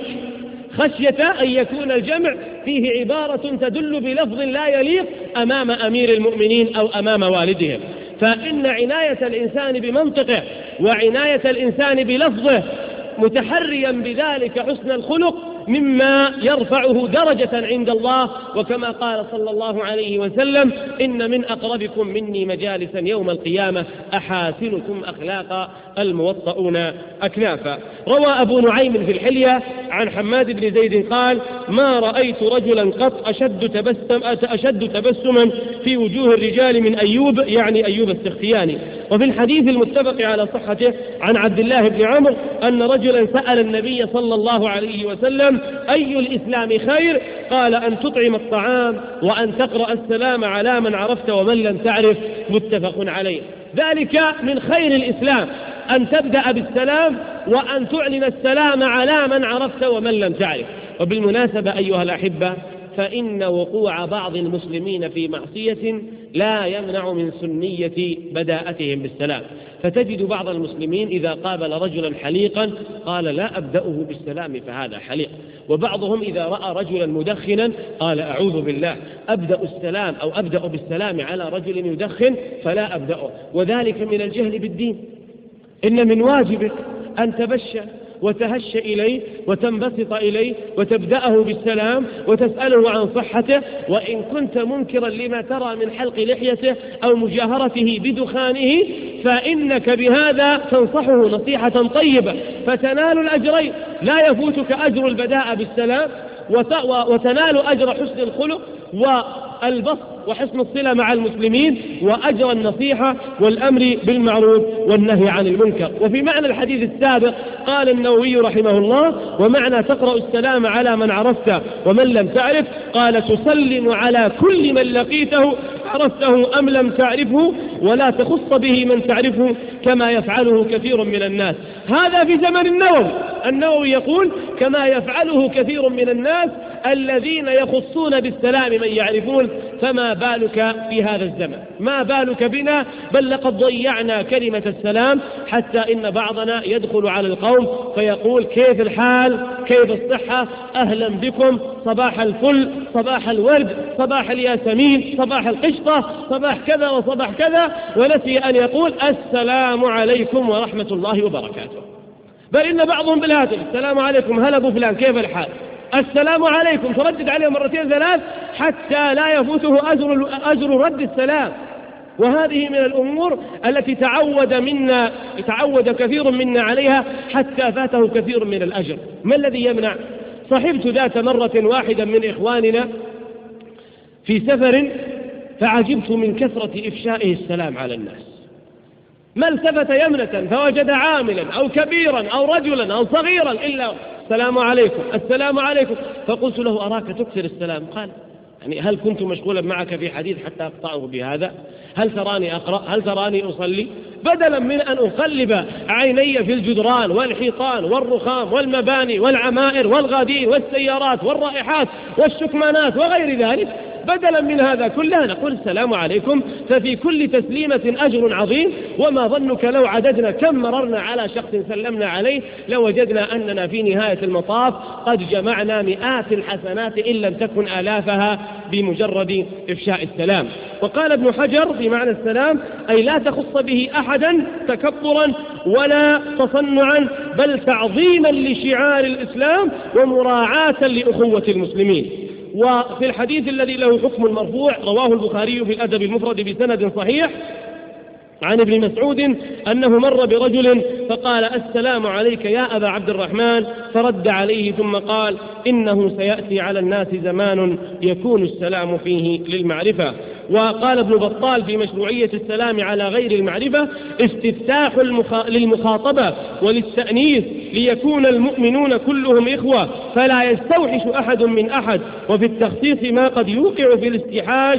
S2: خشية أن يكون الجمع فيه عبارة تدل بلفظ لا يليق أمام أمير المؤمنين أو أمام والدهم. فإن عناية الإنسان بمنطقه وعناية الإنسان بلفظه متحريا بذلك حسن الخلق مما يرفعه درجة عند الله، وكما قال صلى الله عليه وسلم: إن من أقربكم مني مجالسا يوم القيامة أحاسنكم أخلاقا الموطؤون أكنافا. روى أبو نعيم في الحلية عن حماد بن زيد قال ما رأيت رجلا قط أشد, تبسم أشد تبسما في وجوه الرجال من أيوب، يعني أيوب السختياني. وفي الحديث المتفق على صحته عن عبد الله بن عمرو أن رجلا سأل النبي صلى الله عليه وسلم أي الإسلام خير؟ قال أن تطعم الطعام وأن تقرأ السلام على من عرفت ومن لم تعرف، متفق عليه. ذلك من خير الإسلام أن تبدأ بالسلام وأن تعلن السلام على من عرفت ومن لم تعرف. وبالمناسبة أيها الأحبة، فإن وقوع بعض المسلمين في معصية لا يمنع من سنية بداءتهم بالسلام، فتجد بعض المسلمين إذا قابل رجلا حليقا قال لا أبدأه بالسلام فهذا حليق، وبعضهم إذا رأى رجلا مدخنا قال أعوذ بالله أبدأ السلام أو أبدأ بالسلام على رجل يدخن فلا أبدأه، وذلك من الجهل بالدين. إن من واجبك أن تبشى وتهش إليه وتنبسط إليه وتبدأه بالسلام وتسأله عن صحته، وإن كنت منكرا لما ترى من حلق لحيته أو مجاهرته بدخانه فإنك بهذا تنصحه نصيحة طيبة فتنال الأجرين، لا يفوتك أجر البداء بالسلام وتنال أجر حسن الخلق والبسط وحسن الصلة مع المسلمين وأجر النصيحة والأمر بالمعروف والنهي عن المنكر. وفي معنى الحديث السابق قال النووي رحمه الله ومعنى تقرأ السلام على من عرفت ومن لم تعرف قال تسلم على كل من لقيته عرفته أم لم تعرفه ولا تخص به من تعرفه كما يفعله كثير من الناس. هذا في زمن النووي، النووي يقول كما يفعله كثير من الناس الذين يخصون بالسلام من يعرفون، فما بالك في هذا الزمن؟ ما بالك بنا؟ بل لقد ضيعنا كلمة السلام حتى إن بعضنا يدخل على القوم فيقول كيف الحال، كيف الصحة، أهلا بكم، صباح الفل، صباح الورد، صباح الياسمين، صباح القشطة، صباح كذا وصباح كذا، ونسي أن يقول السلام عليكم ورحمة الله وبركاته. بل إن بعضهم بالهاتف السلام عليكم هلا أبو فلان كيف الحال، السلام عليكم، تردد عليه مرتين ثلاث حتى لا يفوته أجر, أجر رد السلام. وهذه من الأمور التي تعود منا تعود كثير منا عليها حتى فاته كثير من الأجر. ما الذي يمنع؟ صحبت ذات مرة واحدا من إخواننا في سفر فعجبت من كثرة إفشائه السلام على الناس، ما التفت يمنة فوجد عاملا أو كبيرا أو رجلا أو صغيرا إلا السلام عليكم السلام عليكم. فقلت له أراك تكثر السلام، قال يعني هل كنت مشغولا معك في حديث حتى أقطعه بهذا؟ هل تراني أقرأ؟ هل تراني أصلي؟ بدلا من أن أقلب عيني في الجدران والحيطان والرخام والمباني والعمائر والغادين والسيارات والرائحات والشكمانات وغير ذلك، بدلا من هذا كله نقول السلام عليكم، ففي كل تسليمة أجر عظيم. وما ظنك لو عددنا كم مررنا على شخص سلمنا عليه لوجدنا أننا في نهاية المطاف قد جمعنا مئات الحسنات إن لم تكن آلافها بمجرد إفشاء السلام. وقال ابن حجر في معنى السلام أي لا تخص به أحدا تكبرا ولا تصنعا بل تعظيما لشعار الإسلام ومراعاة لأخوة المسلمين. وفي الحديث الذي له حكم المرفوع رواه البخاري في الأدب المفرد بسند صحيح عن ابن مسعود أنه مر برجل فقال السلام عليك يا أبا عبد الرحمن، فرد عليه ثم قال إنه سيأتي على الناس زمان يكون السلام فيه للمعرفة. وقال ابن بطال في مشروعية السلام على غير المعرفة استفتاح المخ... للمخاطبة وللتأنيث ليكون المؤمنون كلهم إخوة فلا يستوحش أحد من أحد، وفي التخصيص ما قد يوقع في الاستحاش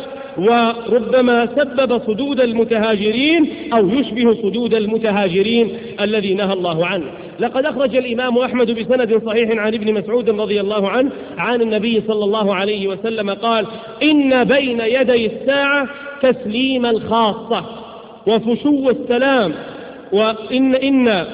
S2: وربما سبب صدود المتهاجرين أو يشبه صدود المتهاجرين الذي نهى الله عنه. لقد أخرج الإمام أحمد بسند صحيح عن ابن مسعود رضي الله عنه عن النبي صلى الله عليه وسلم قال إن بين يدي الساعة تسليم الخاصة وفشو السلام، وإن إن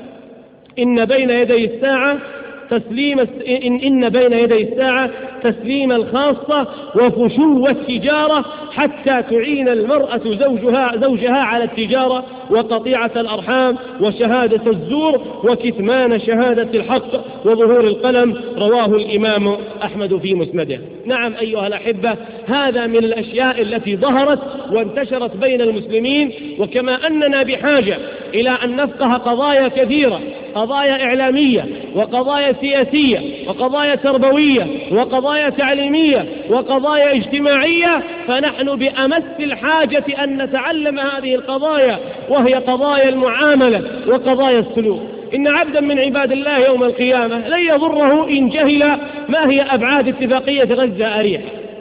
S2: إن بين يدي الساعة تسليم إن, إن بين يدي الساعة تسليم الخاصة وفشو التجارة حتى تعين المرأة زوجها, زوجها على التجارة وقطيعة الأرحام وشهادة الزور وكتمان شهادة الحق وظهور القلم. رواه الإمام أحمد في مسنده. نعم أيها الأحبة، هذا من الأشياء التي ظهرت وانتشرت بين المسلمين. وكما أننا بحاجة إلى أن نفقه قضايا كثيرة، قضايا إعلامية وقضايا سياسية وقضايا تربوية وقضايا تعليمية وقضايا اجتماعية، فنحن بأمس الحاجة أن نتعلم هذه القضايا، وهي قضايا المعاملة وقضايا السلوك. إن عبدا من عباد الله يوم القيامة لن يضره إن جهل ما هي أبعاد اتفاقية غزة أريح،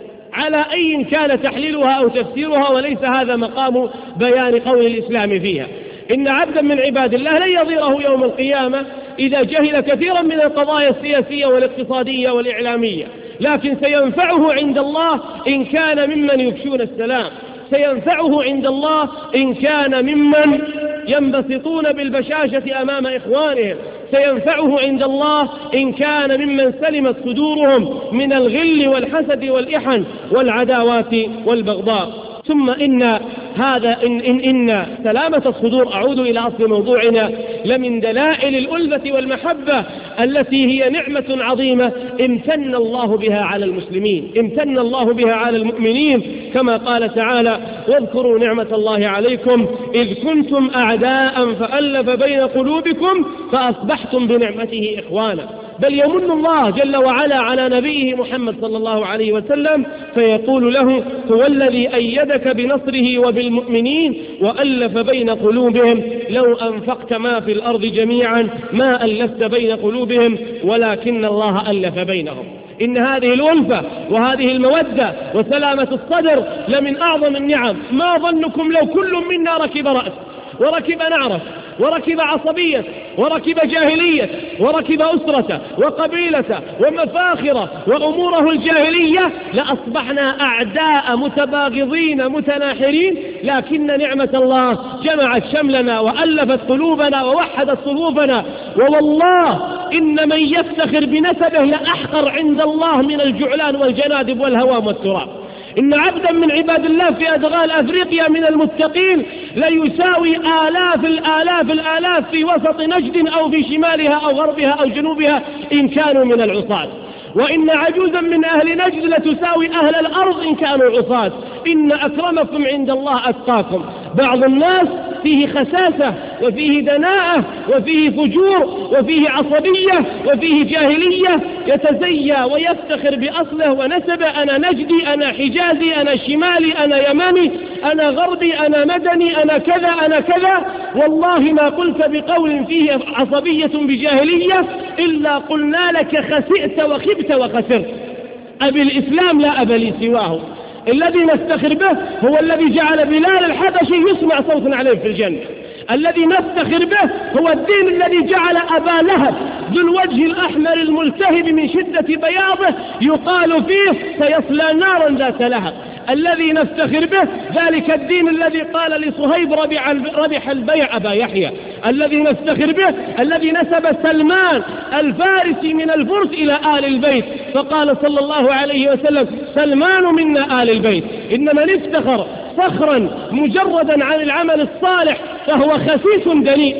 S2: على أي كان تحليلها أو تفسيرها، وليس هذا مقام بيان قول الإسلام فيها. إن عبدا من عباد الله لن يضيره يوم القيامة إذا جهل كثيرا من القضايا السياسية والاقتصادية والإعلامية، لكن سينفعه عند الله إن كان ممن يفشون السلام، سينفعه عند الله إن كان ممن ينبسطون بالبشاشة أمام إخوانهم، سينفعه عند الله إن كان ممن سلمت صدورهم من الغل والحسد والإحن والعداوات والبغضاء. ثم إن هذا إن, إن, إن سلامة الصدور، أعود إلى أصل موضوعنا، لمن دلائل الألفة والمحبة التي هي نعمة عظيمة امتن الله بها على المسلمين، امتن الله بها على المؤمنين، كما قال تعالى: واذكروا نعمة الله عليكم إذ كنتم أعداء فألف بين قلوبكم فأصبحتم بنعمته إخوانا. بل يمن الله جل وعلا على نبيه محمد صلى الله عليه وسلم فيقول له: هو الذي أيدك بنصره وبالمؤمنين وألف بين قلوبهم لو أنفقت ما في الأرض جميعا ما ألفت بين قلوبهم ولكن الله ألف بينهم. إن هذه الألفة وهذه المودة وسلامة الصدر لمن أعظم النعم. ما ظنكم لو كل منا ركب رأس وركب نعرة وركب عصبية وركب جاهلية وركب أسرة وقبيلة ومفاخرة وأموره الجاهلية لأصبحنا أعداء متباغضين متناحرين، لكن نعمة الله جمعت شملنا وألفت قلوبنا ووحدت صفوفنا. ووالله إن من يفتخر بنسبه لأحقر عند الله من الجعلان والجنادب والهوام والتراب. إن عبدا من عباد الله في أدغال أفريقيا من المتقين ليساوي آلاف الآلاف الآلاف في وسط نجد أو في شمالها أو غربها أو جنوبها إن كانوا من العصاة. وإن عجوزا من أهل نجد لتساوي أهل الأرض إن كانوا عصاة. إن أكرمكم عند الله أتقاكم. بعض الناس فيه خساسة وفيه دناءة وفيه فجور وفيه عصبية وفيه جاهلية، يتزيى ويفتخر بأصله ونسبه: أنا نجدي، أنا حجازي، أنا شمالي، أنا يماني، أنا غربي، أنا مدني، أنا كذا، أنا كذا. والله ما قلت بقول فيه عصبية بجاهلية إلا قلنا لك خسئت وخبت وخسرت. أبي الإسلام لا أبا لي سواه. الذي نفتخر به هو الذي جعل بلال الحبشي يسمع صوتا عليه في الجنة. الذي نفتخر به هو الدين الذي جعل أبا لهب ذو الوجه الأحمر الملتهب من شدة بياضه يقال فيه سيصلى نارا ذات لهب. الذي نفتخر به ذلك الدين الذي قال لصهيب ربح, ربح البيع أبا يحيى. الذي نفتخر به الذي نسب سلمان الفارسي من الفرس إلى آل البيت، فقال صلى الله عليه وسلم: سلمان منا آل البيت. إن من افتخر فخرا مجردا عن العمل الصالح فهو خسيس دنيء.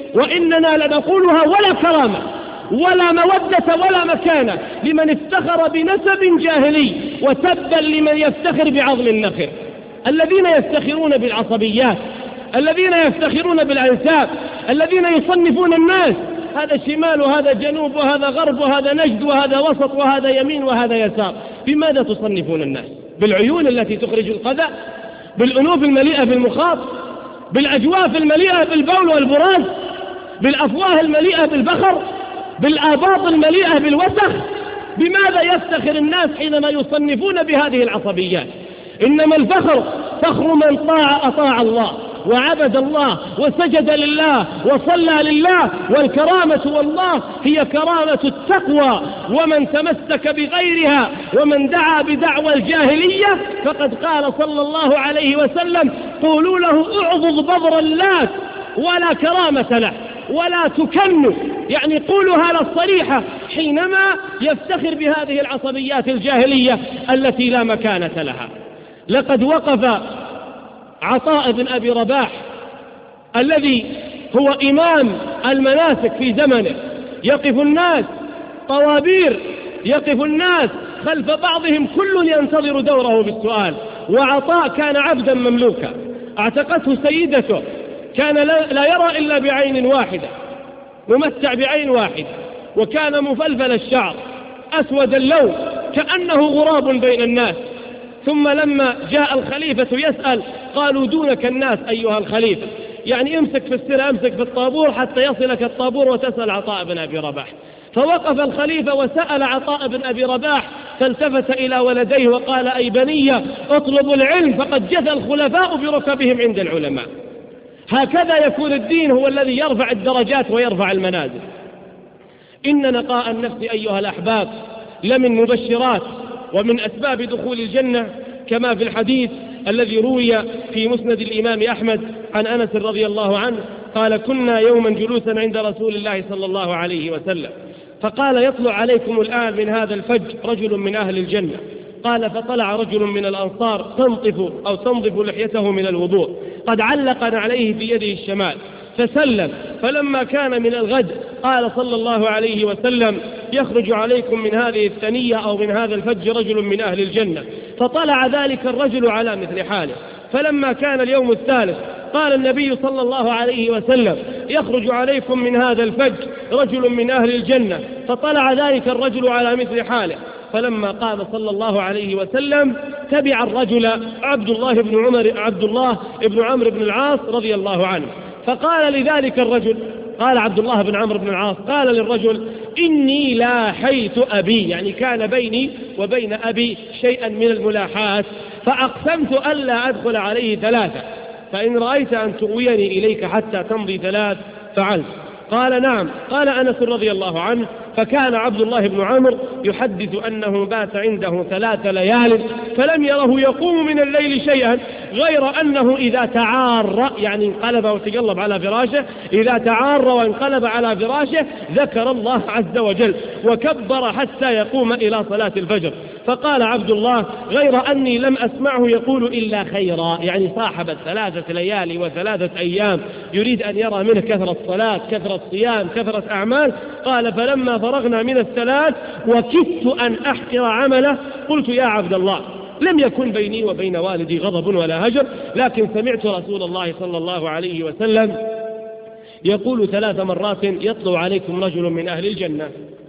S2: وإننا لنقولها ولا كرامة ولا مودة ولا مكانة لمن افتخر بنسب جاهلي، وتبا لمن يفتخر بعظم النخر. الذين يفتخرون بالعصبيات، الذين يفتخرون بالأنساب، الذين يصنفون الناس: هذا شمال وهذا جنوب وهذا غرب وهذا نجد وهذا وسط وهذا يمين وهذا يسار. بماذا تصنفون الناس؟ بالعيون التي تخرج القذى؟ بالأنوف المليئة بالمخاط؟ بالأجواف المليئة بالبول والبراز؟ بالأفواه المليئة بالبخر؟ بالآباط المليئة بالوسخ؟ بماذا يفتخر الناس حينما يصنفون بهذه العصبيات؟ إنما الفخر فخر من طاع أطاع الله وعبد الله وسجد لله وصلى لله. والكرامة والله هي كرامة التقوى. ومن تمسك بغيرها ومن دعا بدعوى الجاهلية فقد قال صلى الله عليه وسلم: قولوا له اعضض بضر اللات ولا كرامة له ولا تكن. يعني قولها للصريحة حينما يفتخر بهذه العصبيات الجاهلية التي لا مكانة لها. لقد وقف عطاء بن أبي رباح الذي هو إمام المناسك في زمنه، يقف الناس طوابير، يقف الناس خلف بعضهم كل ينتظر دوره بالسؤال. وعطاء كان عبدا مملوكا اعتقته سيدته، كان لا يرى إلا بعين واحدة، ممتع بعين واحدة، وكان مفلفل الشعر أسود اللون كأنه غراب بين الناس. ثم لما جاء الخليفة يسأل قالوا دونك الناس أيها الخليفة، يعني امسك في السر، امسك في الطابور حتى يصلك الطابور وتسأل عطاء بن أبي رباح. فوقف الخليفة وسأل عطاء بن أبي رباح، فالتفت إلى ولديه وقال أي بني اطلبوا العلم فقد جثى الخلفاء بركبهم عند العلماء. هكذا يكون الدين هو الذي يرفع الدرجات ويرفع المنازل. إن نقاء النفس أيها الأحباب لمن مبشرات ومن أسباب دخول الجنة، كما في الحديث الذي روي في مسند الإمام أحمد عن أنس رضي الله عنه قال كنا يوما جلوسا عند رسول الله صلى الله عليه وسلم فقال يطلع عليكم الآن من هذا الفج رجل من أهل الجنة. قال فطلع رجل من الأنصار تنطف أو تنظف لحيته من الوضوء قد علق عليه في يده الشمال فسلم. فلما كان من الغد قال صلى الله عليه وسلم يخرج عليكم من هذه الثنية أو من هذا الفج رجل من أهل الجنة. فطلع ذلك الرجل على مثل حاله. فلما كان اليوم الثالث قال النبي صلى الله عليه وسلم يخرج عليكم من هذا الفج رجل من أهل الجنة. فطلع ذلك الرجل على مثل حاله. فلما قام صلى الله عليه وسلم تبع الرجل عبد الله بن عمر عبد الله بن عمرو بن العاص رضي الله عنه. فقال لذلك الرجل، قال عبد الله بن عمرو بن العاص قال للرجل إني لاحيت أبي، يعني كان بيني وبين أبي شيئا من الملاحات، فأقسمت ألا أدخل عليه ثلاثة، فإن رأيت أن تؤويني إليك حتى تمضي ثلاث فعلت. قال نعم. قال أنس رضي الله عنه فكان عبد الله بن عمرو يحدث أنه بات عنده ثلاث ليال فلم يره يقوم من الليل شيئا غير أنه إذا تعار، يعني انقلب وتقلب على فراشه، إذا تعار وانقلب على فراشه ذكر الله عز وجل وكبر حتى يقوم إلى صلاة الفجر. فقال عبد الله غير أني لم أسمعه يقول إلا خيرا، يعني صاحب ثلاثة ليالي وثلاثة أيام يريد أن يرى منه كثرة صلاة كثرة صيام كثرة أعمال. قال فلما فرغنا من الثلاث وكدت أن أحقر عمله قلت يا عبد الله لم يكن بيني وبين والدي غضب ولا هجر، لكن سمعت رسول الله صلى الله عليه وسلم يقول ثلاث مرات يطلع عليكم رجل من أهل الجنة.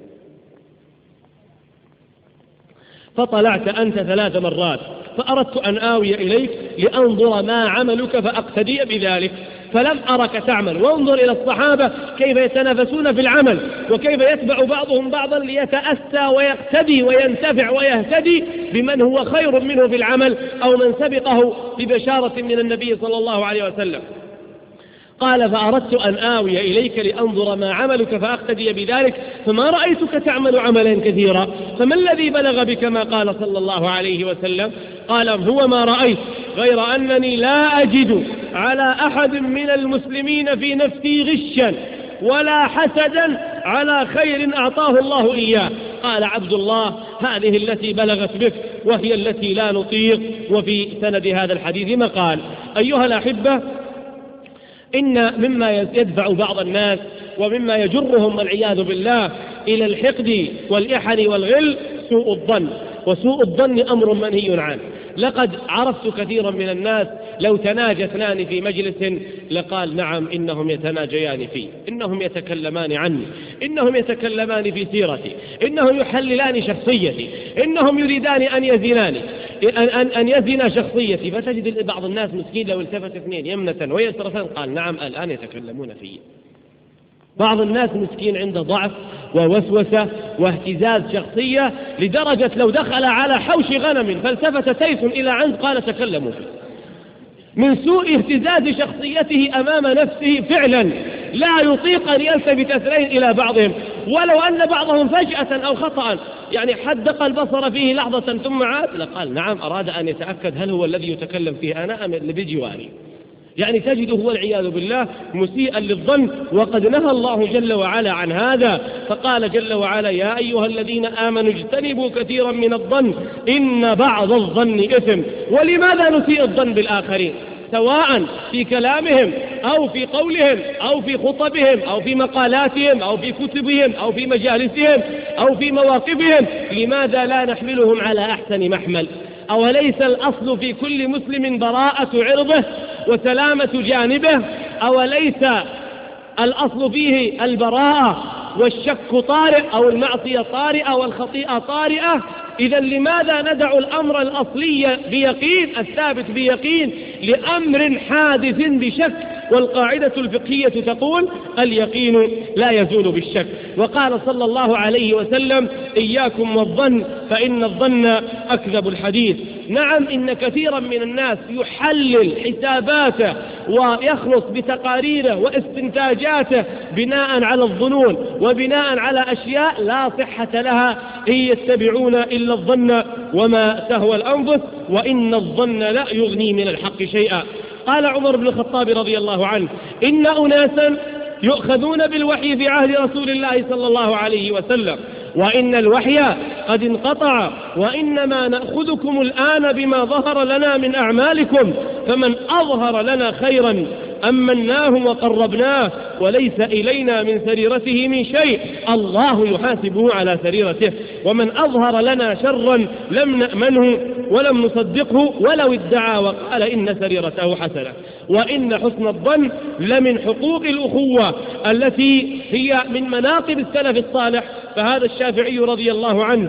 S2: فطلعت أنت ثلاث مرات فأردت أن آوي إليك لأنظر ما عملك فأقتدي بذلك، فلم أرك تعمل. وانظر إلى الصحابة كيف يتنافسون في العمل وكيف يتبع بعضهم بعضا ليتأسى ويقتدي وينتفع ويهتدي بمن هو خير منه في العمل أو من سبقه ببشارة من النبي صلى الله عليه وسلم. قال فأردت أن آوي إليك لأنظر ما عملك فأقتدي بذلك فما رأيتك تعمل عملا كثيرا، فما الذي بلغ بك ما قال صلى الله عليه وسلم؟ قال هو ما رأيت غير أنني لا أجد على أحد من المسلمين في نفسي غشا ولا حسدا على خير أعطاه الله إياه. قال عبد الله هذه التي بلغت بك وهي التي لا نطيق. وفي سند هذا الحديث مقال. أيها الأحبة، إن مما يدفع بعض الناس ومما يجرهم والعياذ بالله إلى الحقد والإحن والغل سوء الظن، وسوء الظن أمر منهي عنه. لقد عرفت كثيرا من الناس لو تناجى اثنان في مجلس لقال نعم إنهم يتناجيان فيه، إنهم يتكلمان عني، إنهم يتكلمان في سيرتي، إنهم يحللان شخصيتي، إنهم يريدان أن يزناني أن, أن, أن يزن شخصيتي. فتجد بعض الناس مسكين لو التفت اثنين يمنة ويسرة قال نعم الآن يتكلمون فيه. بعض الناس مسكين عنده ضعف ووسوسة واهتزاز شخصية لدرجة لو دخل على حوش غنم فالتفت تيس إلى عنز قال تكلموا فيه، من سوء اهتزاز شخصيته أمام نفسه فعلا لا يطيق أن يلتفت اثنين إلى بعضهم، ولو أن بعضهم فجأة أو خطأ يعني حدق البصر فيه لحظة ثم عاد لقال نعم أراد أن يتأكد هل هو الذي يتكلم فيه أنا أم اللي بجواري. يعني تجده هو العياذ بالله مسيئا للظن، وقد نهى الله جل وعلا عن هذا. فقال جل وعلا يا أيها الذين آمنوا اجتنبوا كثيرا من الظن إن بعض الظن إثم. ولماذا نسيء الظن بالآخرين؟ سواء في كلامهم أو في قولهم أو في خطبهم أو في مقالاتهم أو في كتبهم أو في مجالسهم أو في مواقفهم، لماذا لا نحملهم على أحسن محمل؟ أوليس الأصل في كل مسلم براءة عرضه وسلامة جانبه؟ أوليس الأصل فيه البراءة والشك طارئ أو المعصية طارئة والخطيئة طارئة؟ إذا لماذا ندع الأمر الأصلي بيقين الثابت بيقين لأمر حادث بشك؟ والقاعدة الفقهية تقول اليقين لا يزول بالشك. وقال صلى الله عليه وسلم إياكم والظن فإن الظن أكذب الحديث. نعم، إن كثيرا من الناس يحلل حساباته ويخلص بتقاريره واستنتاجاته بناء على الظنون وبناء على أشياء لا صحة لها، إن يتبعون إلا الظن وما تهوى الأنفس وإن الظن لا يغني من الحق شيئا. قال عمر بن الخطاب رضي الله عنه إن أناسا يؤخذون بالوحي في عهد رسول الله صلى الله عليه وسلم وإن الوحي قد انقطع وإنما نأخذكم الآن بما ظهر لنا من أعمالكم، فمن أظهر لنا خيرا أمناه وقربناه وليس إلينا من سريرته من شيء، الله يحاسبه على سريرته، ومن أظهر لنا شرا لم نأمنه ولم نصدقه ولو ادعى وقال إن سريرته حسنة. وإن حسن الظن لمن حقوق الأخوة التي هي من مناقب السلف الصالح. فهذا الشافعي رضي الله عنه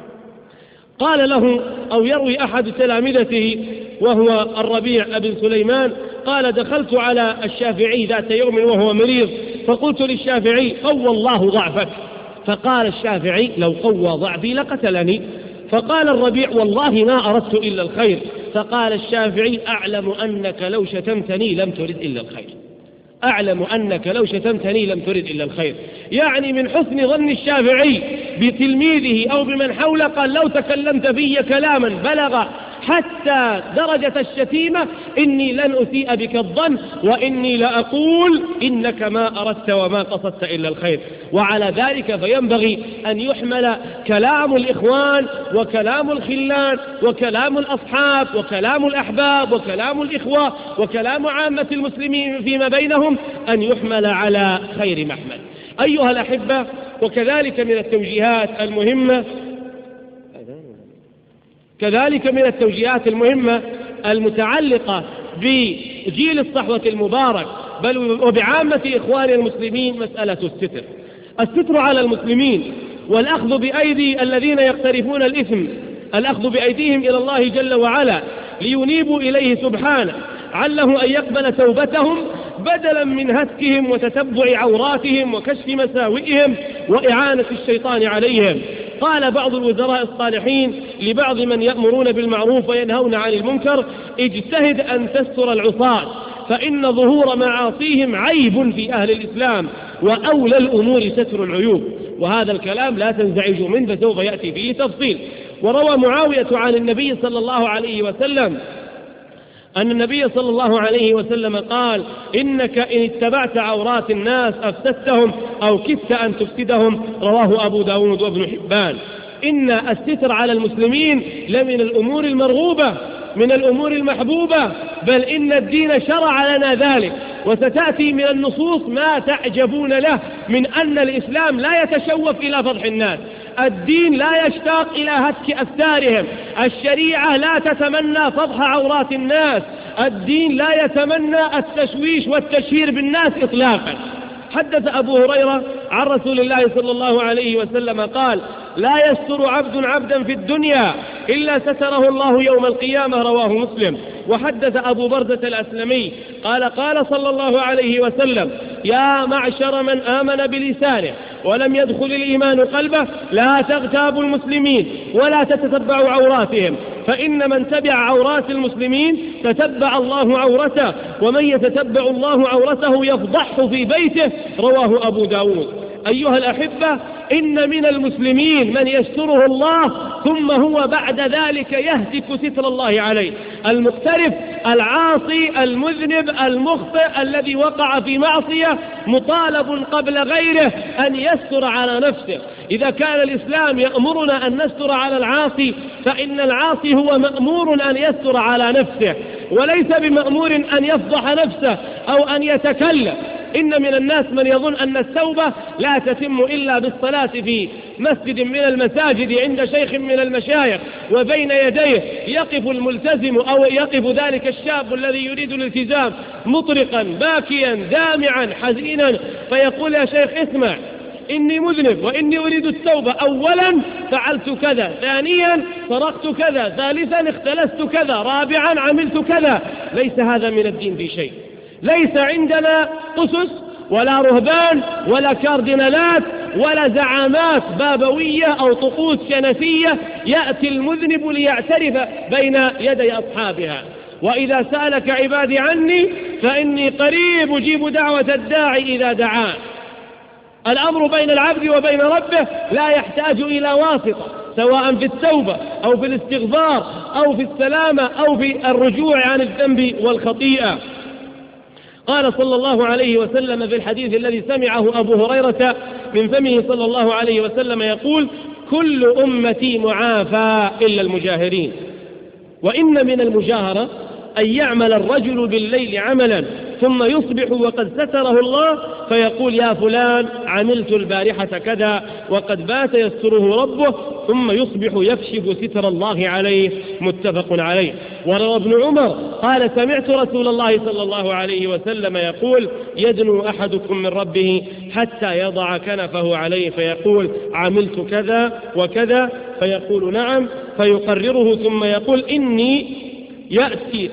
S2: قال له، أو يروي أحد تلامذته وهو الربيع بن سليمان، قال دخلت على الشافعي ذات يوم وهو مريض فقلت للشافعي قوى الله ضعفك، فقال الشافعي لو قوى ضعفي لقتلني. فقال الربيع والله ما أردت إلا الخير. فقال الشافعي أعلم أنك لو شتمتني لم ترد إلا الخير، أعلم أنك لو شتمتني لم ترد إلا الخير. يعني من حسن ظن الشافعي بتلميذه أو بمن حوله قال لو تكلمت في كلاما بلغ حتى درجة الشتيمة إني لن أسيء بك الظن وإني لأقول إنك ما أردت وما قصدت إلا الخير. وعلى ذلك فينبغي أن يحمل كلام الإخوان وكلام الخلان وكلام الأصحاب وكلام الأحباب وكلام الإخوة وكلام عامة المسلمين فيما بينهم أن يحمل على خير محمل. أيها الأحبة، وكذلك من التوجيهات المهمة كذلك من التوجيهات المهمة المتعلقة بجيل الصحوة المبارك بل وبعامة إخوان المسلمين مسألة الستر. الستر على المسلمين والأخذ بأيدي الذين يقترفون الإثم، الأخذ بأيديهم إلى الله جل وعلا لينيبوا إليه سبحانه عله أن يقبل توبتهم بدلا من هتكهم وتتبع عوراتهم وكشف مساوئهم وإعانة الشيطان عليهم. قال بعض الوزراء الصالحين لبعض من يأمرون بالمعروف وينهون عن المنكر اجتهد أن تستر العصاة فإن ظهور معاصيهم عيب في أهل الإسلام وأولى الأمور ستر العيوب. وهذا الكلام لا تنزعج منه فسوف يأتي فيه تفصيل. وروى معاوية عن النبي صلى الله عليه وسلم أن النبي صلى الله عليه وسلم قال إنك إن اتبعت عورات الناس أفسدتهم أو كدت أن تفسدهم، رواه أبو داود وابن حبان. إن الستر على المسلمين لمن الأمور المرغوبة من الأمور المحبوبة، بل إن الدين شرع لنا ذلك. وستأتي من النصوص ما تعجبون له من أن الإسلام لا يتشوف إلى فضح الناس، الدين لا يشتاق إلى هتك أستارهم، الشريعة لا تتمنى فضح عورات الناس، الدين لا يتمنى التشويش والتشهير بالناس إطلاقا. حدث أبو هريرة عن رسول الله صلى الله عليه وسلم قال لا يستر عبد عبدا في الدنيا إلا ستره الله يوم القيامة، رواه مسلم. وحدث أبو بردة الأسلمي قال قال صلى الله عليه وسلم يا معشر من آمن بلسانه ولم يدخل الإيمان قلبه لا تغتابوا المسلمين ولا تتتبعوا عوراتهم، فإن من تبع عورات المسلمين تتبع الله عورته، ومن يتتبع الله عورته يفضحه في بيته، رواه أبو داود. أيها الأحبة، إن من المسلمين من يستره الله ثم هو بعد ذلك يهتك ستر الله عليه. المقترف العاصي المذنب المخطئ الذي وقع في معصية مطالب قبل غيره أن يستر على نفسه. إذا كان الإسلام يأمرنا أن نستر على العاصي فإن العاصي هو مأمور أن يستر على نفسه. وليس بمأمور أن يفضح نفسه أو أن يتكلم. إن من الناس من يظن أن التوبة لا تتم إلا بالصلاة في مسجد من المساجد عند شيخ من المشايخ وبين يديه يقف الملتزم أو يقف ذلك الشاب الذي يريد الالتزام مطرقا باكيا دامعا حزينا فيقول يا شيخ اسمع إني مذنب وإني أريد التوبة، أولا فعلت كذا، ثانيا سرقت كذا، ثالثا اختلست كذا، رابعا عملت كذا. ليس هذا من الدين في شيء. ليس عندنا قسس ولا رهبان ولا كاردينالات ولا زعامات بابوية أو طقوس كنسية يأتي المذنب ليعترف بين يدي أصحابها. وإذا سألك عبادي عني فإني قريب أجيب دعوة الداعي إذا دعان. الأمر بين العبد وبين ربه لا يحتاج إلى واسطة، سواء في التوبة أو في الاستغفار أو في السلامة أو في الرجوع عن الذنب والخطيئة. قال صلى الله عليه وسلم في الحديث الذي سمعه أبو هريرة من فمه صلى الله عليه وسلم يقول: كل أمتي معافى إلا المجاهرين. وإن من المجاهرة أن يعمل الرجل بالليل عملا ثم يصبح وقد ستره الله فيقول: يا فلان عملت البارحة كذا، وقد بات يستره ربه، ثم يصبح يكشف ستر الله عليه. متفق عليه. وروى ابن عمر قال: سمعت رسول الله صلى الله عليه وسلم يقول: يدنو أحدكم من ربه حتى يضع كنفه عليه فيقول: عملت كذا وكذا، فيقول: نعم، فيقرره ثم يقول: إني يأتي.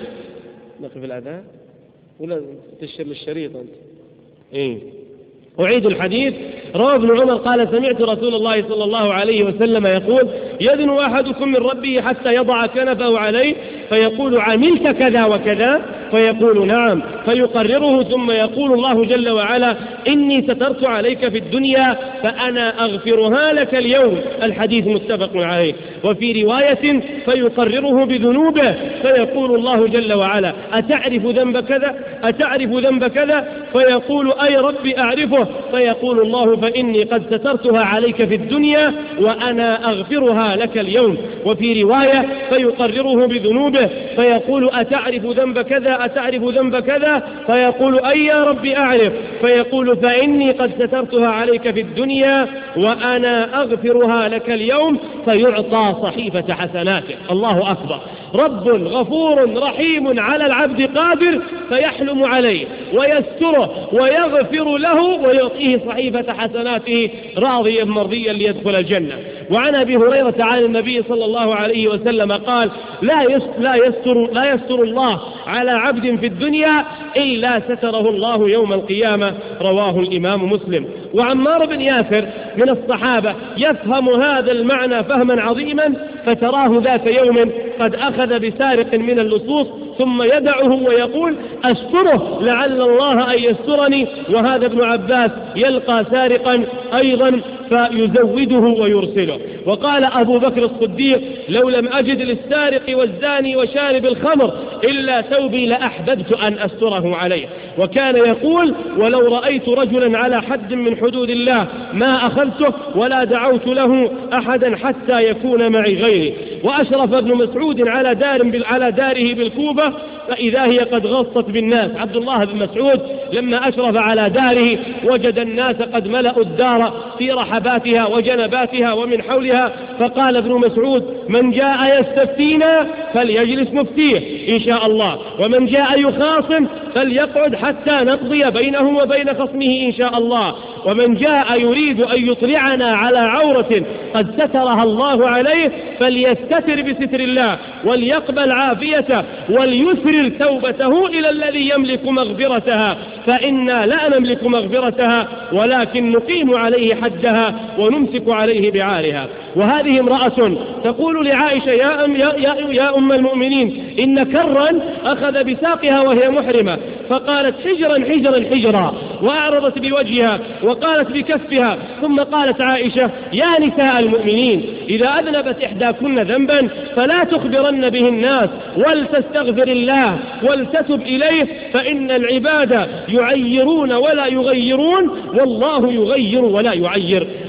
S2: نقف الأذان ولا تشر الشريط أنت؟ إيه؟ أعيد الحديث. روى ابن عمر قال: سمعت رسول الله صلى الله عليه وسلم يقول: يدنو أحدكم من ربه حتى يضع كنفه عليه فيقول: عملت كذا وكذا، فيقول: نعم، فيقرره ثم يقول الله جل وعلا: إني سترت عليك في الدنيا فأنا أغفرها لك اليوم. الحديث متفق عليه. وفي رواية: فيقرره بذنوبه فيقول الله جل وعلا: أتعرف ذنب كذا؟ أتعرف ذنب كذا؟ فيقول: أي ربي أعرفه. فيقول الله: فإني قد سترتها عليك في الدنيا وأنا أغفرها لك اليوم. وفي رواية: فيقرره بذنوبه فيقول: أتعرف ذنب كذا؟ أتعرف ذنب كذا؟ فيقول: أي يا ربي أعرف. فيقول: فإني قد سترتها عليك في الدنيا وأنا أغفرها لك اليوم. فيعطى صحيفة حسناته. الله أكبر. رب غفور رحيم على العبد قادر فيحلم عليه ويستره ويغفر له ويعطيه صحيفة حسناته راضيا مرضيا ليدخل الجنة. وعن أبي هريرة عن النبي صلى الله عليه وسلم قال: لا لا يستر لا يستر الله على عبد في الدنيا إلا ستره الله يوم القيامة. رواه الإمام مسلم. وعمار بن ياسر من الصحابة يفهم هذا المعنى فهما عظيما، فتراه ذات يوم قد أخذ بسارق من اللصوص ثم يدعه ويقول: أستره لعل الله أن يسترني. وهذا ابن عباس يلقى سارقا أيضا فيزوده ويرسله. وقال أبو بكر الصديق: لو لم أجد للسارق والزاني وشارب الخمر إلا ثوبي لأحببت أن أستره عليه. وكان يقول: ولو رأيت رجلا على حد من حدود الله ما أخذته ولا دعوت له أحدا حتى يكون معي غيري. وأشرف ابن مسعود على دار على داره بالكوفة فإذا هي قد غصت بالناس. عبد الله بن مسعود لما أشرف على داره وجد الناس قد ملأوا الدار في رحباتها وجنباتها ومن حولها، فقال ابن مسعود: من جاء يستفتينا فليجلس مفتيه إن شاء الله، ومن جاء يخاصم فليقعد حتى نقضي بينه وبين خصمه إن شاء الله، ومن جاء يريد أن يطلعنا على عورة قد سترها الله عليه فليستتر بستر الله وليقبل عافيته وليسرر توبته إلى الذي يملك مغفرتها، فإنا لا نملك مغفرتها ولكن نقيم عليه حدها ونمسك عليه بعارها. وهذه امرأة تقول لعائشة: يا أم, يا, يا, يا أم المؤمنين، إن كرا أخذ بساقها وهي محرمة، فقالت: حجرا حجرا حجرا، وأعرضت بوجهها وقالت بكفها. ثم قالت عائشة: يا نساء المؤمنين، إذا أذنبت إحداكن ذنبا فلا تخبرن به الناس ولتستغفر الله ولتتب إليه، فإن العباد يعيرون ولا يغيرون والله يغير ولا يعير.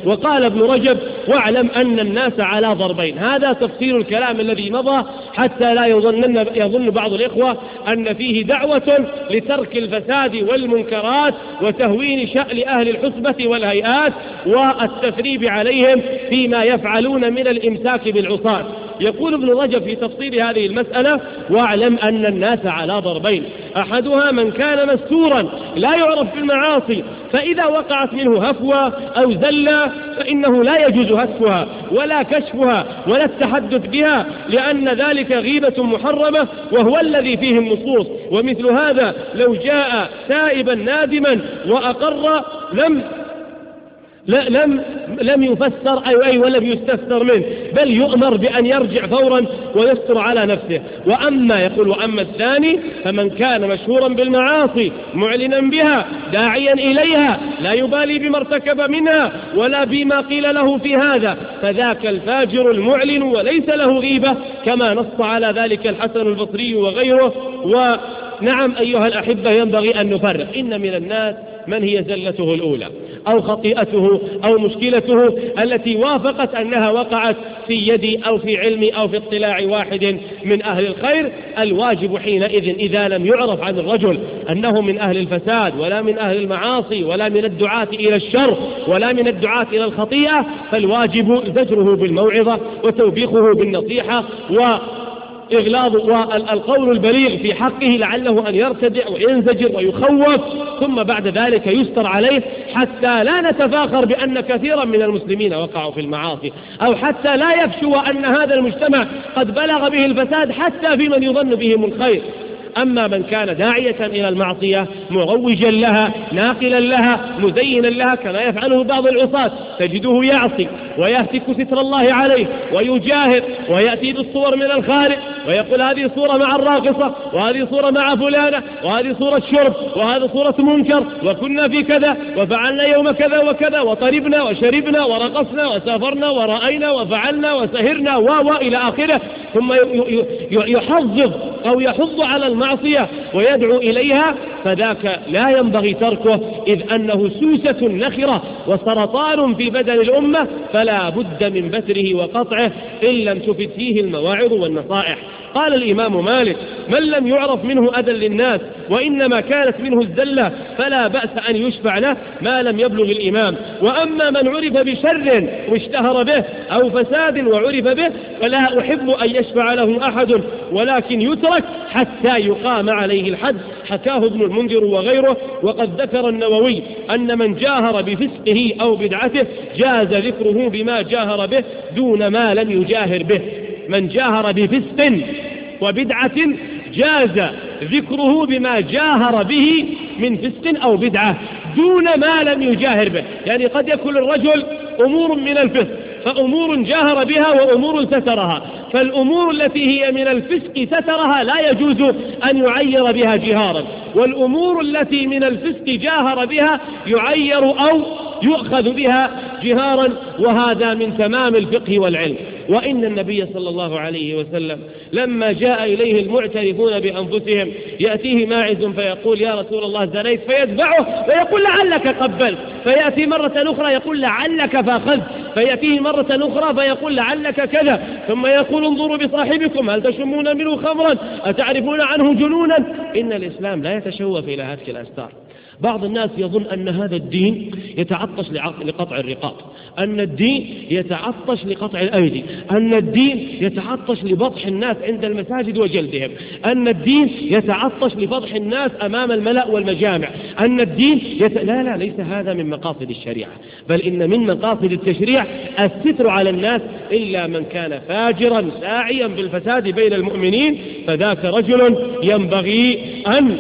S2: وقال ابن رجب: واعلم أن الناس على ضربين. هذا تفسير الكلام الذي مضى، حتى لا يظن, يظن بعض الإخوة أن فيه دعوة لترك الفساد والمنكرات وتهوين شأن أهل الحسبة والهيئات والتثريب عليهم فيما يفعلون من الإمساك بالعصاة. يقول ابن رجب في تفصيل هذه المسألة: واعلم أن الناس على ضربين، أحدها من كان مستورا لا يعرف بالمعاصي، فإذا وقعت منه هفوة أو زلة فإنه لا يجوز هتكها ولا كشفها ولا التحدث بها، لأن ذلك غيبة محرمة وهو الذي فيه النصوص. ومثل هذا لو جاء تائبا نادما وأقر لم لم لم يفسر أي أي ولم يستفسر منه، بل يؤمر بأن يرجع فورا ويستر على نفسه. وأما يقول وأما الثاني فمن كان مشهورا بالمعاصي معلنا بها داعيا إليها لا يبالي بما ارتكب منها ولا بما قيل له في هذا، فذاك الفاجر المعلن وليس له غيبة، كما نص على ذلك الحسن البصري وغيره. ونعم أيها الأحبة، ينبغي أن نفرق: إن من الناس من هي زلته الأولى أو خطيئته أو مشكلته التي وافقت أنها وقعت في يدي أو في علمي أو في اطلاع واحد من أهل الخير. الواجب حينئذ إذا لم يعرف عن الرجل أنه من أهل الفساد ولا من أهل المعاصي ولا من الدعاة إلى الشر ولا من الدعاة إلى الخطيئة، فالواجب زجره بالموعظة وتوبيخه بالنصيحة و إغلاظ والقول البليغ في حقه لعله أن يرتدع وينزجر ويخوف، ثم بعد ذلك يستر عليه، حتى لا نتفاخر بأن كثيرا من المسلمين وقعوا في المعاصي، أو حتى لا يفشو أن هذا المجتمع قد بلغ به الفساد حتى في من يظن بهم الخير. أما من كان داعية إلى المعصية مروجا لها ناقلا لها مزينا لها كما يفعله بعض العصاة، تجده يعصي ويهتك ستر الله عليه ويجاهر ويأتي بالصور من الخارج ويقول هذه صورة مع الراقصة وهذه صورة مع فلانة وهذه صورة شرب وهذه صورة منكر وكنا في كذا وفعلنا يوم كذا وكذا وطربنا وشربنا ورقصنا وسافرنا ورأينا وفعلنا وسهرنا و إلى آخره، ثم يحظظ أو يحض على المعصية ويدعو إليها، فذاك لا ينبغي تركه، إذ أنه سوسة نخرة وسرطان في بدن الأمة، فلا بد من بتره وقطعه إن لم تفد فيه المواعظ والنصائح. قال الإمام مالك: من لم يعرف منه أذى للناس وإنما كانت منه الزلة فلا بأس أن يشفع له ما لم يبلغ الإمام، وأما من عرف بشر واشتهر به أو فساد وعرف به فلا أحب أن يشفع له أحد، ولكن يترك حتى يقام عليه الحد. حكاه ابن المنذر وغيره. وقد ذكر النووي أن من جاهر بفسقه أو بدعته جاز ذكره بما جاهر به دون ما لم يجاهر به. من جاهر بفسق وبدعة جاز ذكره بما جاهر به من فسق أو بدعة دون ما لم يجاهر به. يعني قد يكون الرجل أمور من الفسق فأمور جاهر بها وأمور سترها، فالأمور التي هي من الفسق سترها لا يجوز أن يعير بها جهارا، والأمور التي من الفسق جاهر بها يعير أو يؤخذ بها جهارا، وهذا من تمام الفقه والعلم. وإن النبي صلى الله عليه وسلم لما جاء إليه المعترفون بأنفسهم يأتيه ماعز فيقول: يا رسول الله زنيت، فيتبعه ويقول: لعلك قبلت، فيأتي مرة أخرى يقول: لعلك فأخذت، فيأتيه مرة أخرى فيقول: لعلك كذا، ثم يقول: انظروا بصاحبكم هل تشمون منه خمرا أتعرفون عنه جنونا. إن الإسلام لا يتشوف إلى هتك الأستار. بعض الناس يظن أن هذا الدين يتعطش لقطع الرقاب، أن الدين يتعطش لقطع الأيدي، أن الدين يتعطش لبطح الناس عند المساجد وجلدهم، أن الدين يتعطش لفضح الناس أمام الملأ والمجامع، أن الدين يت... لا لا ليس هذا من مقاصد الشريعة، بل إن من مقاصد التشريع الستر على الناس، إلا من كان فاجرا ساعيا بالفساد بين المؤمنين فذاك رجل ينبغي أن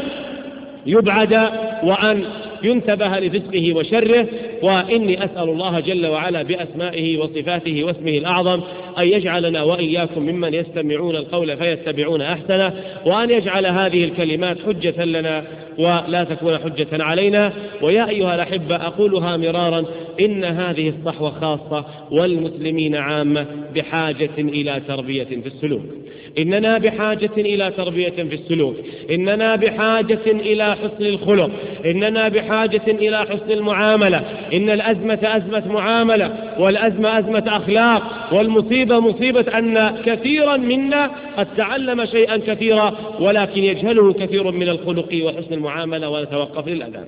S2: يبعد وأن ينتبه لفسقه وشره. وإني أسأل الله جل وعلا بأسمائه وصفاته واسمه الأعظم أن يجعلنا وإياكم ممن يستمعون القول فيتبعون أحسنه، وأن يجعل هذه الكلمات حجة لنا ولا تكون حجة علينا. ويا أيها الأحبة أقولها مرارا إن هذه الصحوة خاصة والمسلمين عامة بحاجة إلى تربية في السلوك. إننا بحاجة إلى تربية في السلوك، إننا بحاجة إلى حسن الخلق، إننا بحاجة إلى حسن المعاملة. إن الأزمة أزمة معاملة، والأزمة أزمة أخلاق، والمصيبة مصيبة أن كثيرا منا قد تعلم شيئا كثيرا ولكن يجهله كثير من الخلق وحسن المعاملة. ونتوقف للأذان.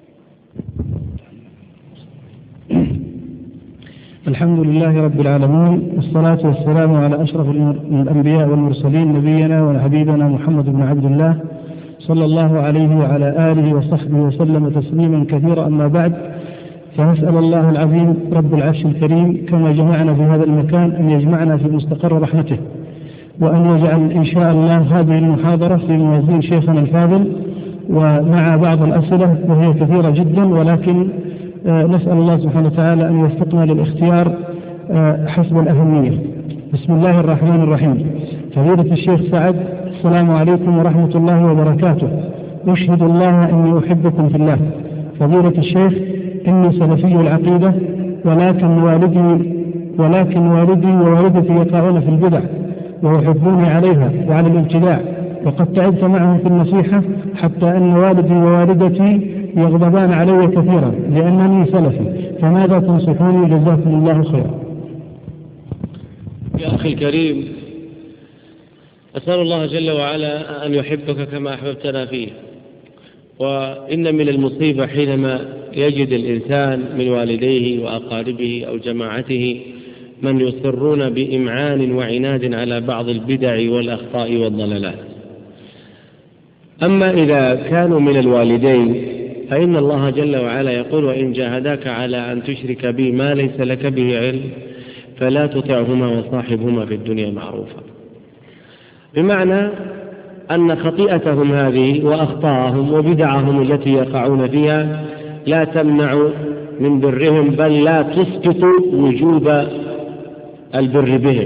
S3: الحمد لله رب العالمين، والصلاة والسلام على أشرف الأنبياء والمرسلين، نبينا وحبيبنا محمد بن عبد الله صلى الله عليه وعلى آله وصحبه وسلم تسليما كثيرا. أما بعد، فنسأل الله العظيم رب العرش الكريم كما جمعنا في هذا المكان أن يجمعنا في مستقر رحمته، وأن يجعل إن شاء الله هذه المحاضرة في موازين شيخنا الفاضل، ومع بعض الأسئلة وهي كثيرة جدا، ولكن نسأل الله سبحانه وتعالى أن يوفقنا للاختيار حسب الأهمية. بسم الله الرحمن الرحيم. فضيلة الشيخ سعد، السلام عليكم ورحمة الله وبركاته. أشهد الله أني أحبكم في الله. فضيلة الشيخ، إني سلفي العقيدة، ولكن والدي ولكن والدي ووالدتي يقعون في البدع ويحبوني عليها وعلى الابتداع، وقد تعبت معهم في النصيحة حتى أن والدي ووالدتي يغضبان علي كثيرا لأنني سلفي، فماذا تنصحوني؟ جزاكم الله خيرا.
S2: يا أخي الكريم، أسأل الله جل وعلا أن يحبك كما أحببتنا فيه. وإن من المصيبة حينما يجد الإنسان من والديه وأقاربه أو جماعته من يصرون بإمعان وعناد على بعض البدع والأخطاء والضلالات. أما إذا كانوا من الوالدين فإن الله جل وعلا يقول: وإن جاهداك على أن تشرك بي ما ليس لك به علم فلا تطعهما وصاحبهما في الدنيا معروفا. بمعنى أن خطيئتهم هذه وأخطاءهم وبدعهم التي يقعون فيها لا تمنع من برهم، بل لا تسقط وجوب البر بهم.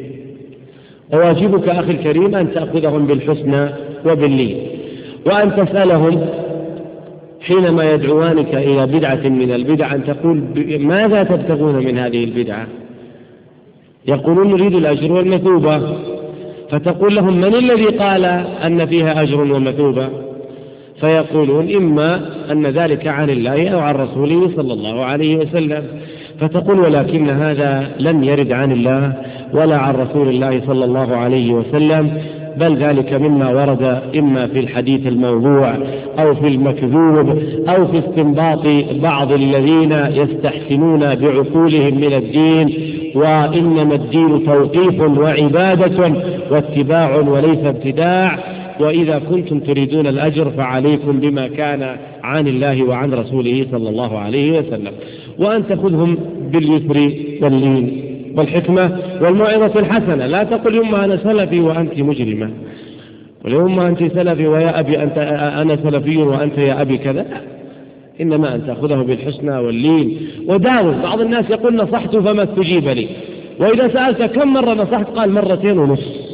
S2: وواجبك أخي الكريم أن تأخذهم بالحسنى وباللين، وأن تسألهم حينما يدعوانك إلى بدعة من البدع أن تقول: ماذا تبتغون من هذه البدعة؟ يقولون: نريد الأجر والمثوبة. فتقول لهم: من الذي قال أن فيها أجر ومثوبة؟ فيقولون: إما أن ذلك عن الله أو عن رسوله صلى الله عليه وسلم. فتقول: ولكن هذا لم يرد عن الله ولا عن رسول الله صلى الله عليه وسلم، بل ذلك مما ورد إما في الحديث الموضوع أو في المكذوب أو في استنباط بعض الذين يستحسنون بعقولهم من الدين، وإنما الدين توقيف وعبادة واتباع وليس ابتداع. وإذا كنتم تريدون الأجر فعليكم بما كان عن الله وعن رسوله صلى الله عليه وسلم، وأن تأخذهم باليسر واللين والحكمة والموعظة الحسنة. لا تقل: يما أنا سلفي وأنت مجرمة، ويما أنت سلفي ويا أبي أنت أنا سلفي وأنت يا أبي كذا. إنما أن تأخذه بالحسنى واللين وداوم. بعض الناس يقول: نصحت فما استجيب لي، وإذا سألت كم مرة نصحت قال: مرتين ونصف.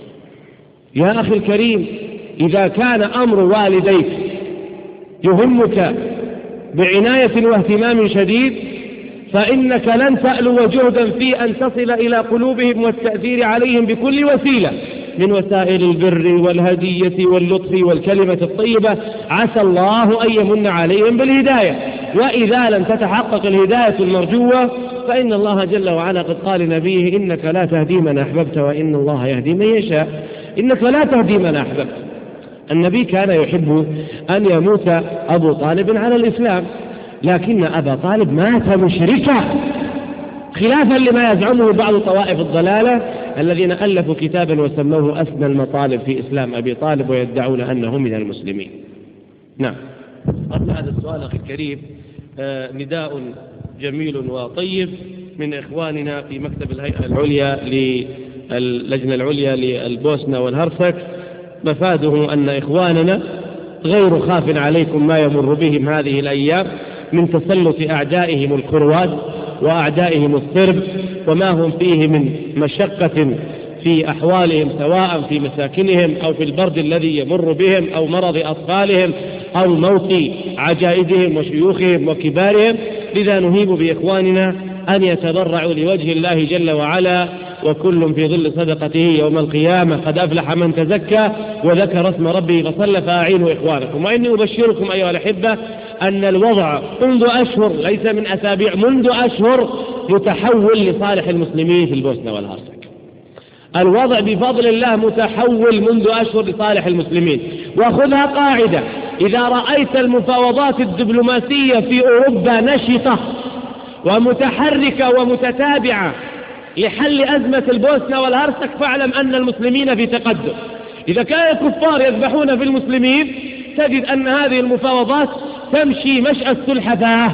S2: يا أخي الكريم، إذا كان أمر والديك يهمك بعناية واهتمام شديد فإنك لن تألو جهدا في أن تصل إلى قلوبهم والتأثير عليهم بكل وسيلة من وسائل البر والهدية واللطف والكلمة الطيبة. عسى الله أن يمن عليهم بالهداية. وإذا لم تتحقق الهداية المرجوة فإن الله جل وعلا قد قال لنبيه: إنك لا تهدي من أحببت وإن الله يهدي من يشاء. إنك لا تهدي من أحببت. النبي كان يحب أن يموت أبو طالب على الإسلام، لكن أبا طالب مات مشركا، خلافا لما يزعمه بعض طوائف الضلالة الذين ألفوا كتابا وسموه أسمى المطالب في إسلام أبي طالب ويدعون أنه من المسلمين. نعم. قبل هذا السؤال أخي الكريم، آه نداء جميل وطيب من إخواننا في مكتب الهيئة العليا للجنة العليا للبوسنة والهرسك، مفاده أن إخواننا غير خاف عليكم ما يمر بهم هذه الأيام من تسلط أعدائهم الكروات وأعدائهم الصرب، وما هم فيه من مشقة في أحوالهم، سواء في مساكنهم أو في البرد الذي يمر بهم أو مرض أطفالهم أو موت عجائزهم وشيوخهم وكبارهم. لذا نهيب بإخواننا أن يتضرعوا لوجه الله جل وعلا، وكل في ظل صدقته يوم القيامة. قد أفلح من تزكى وذكر اسم ربه فصلى فأعينوا إخوانكم. وإني أبشركم أيها الأحبة أن الوضع منذ أشهر، ليس من أسابيع، منذ أشهر متحول لصالح المسلمين في البوسنة والهرسك. الوضع بفضل الله متحول منذ أشهر لصالح المسلمين. وخذها قاعدة: إذا رأيت المفاوضات الدبلوماسية في أوروبا نشطة ومتحركة ومتتابعة لحل أزمة البوسنة والهرسك فاعلم أن المسلمين في تقدم. إذا كان الكفار يذبحون في المسلمين تجد أن هذه المفاوضات تمشي مشأى السلحفاة.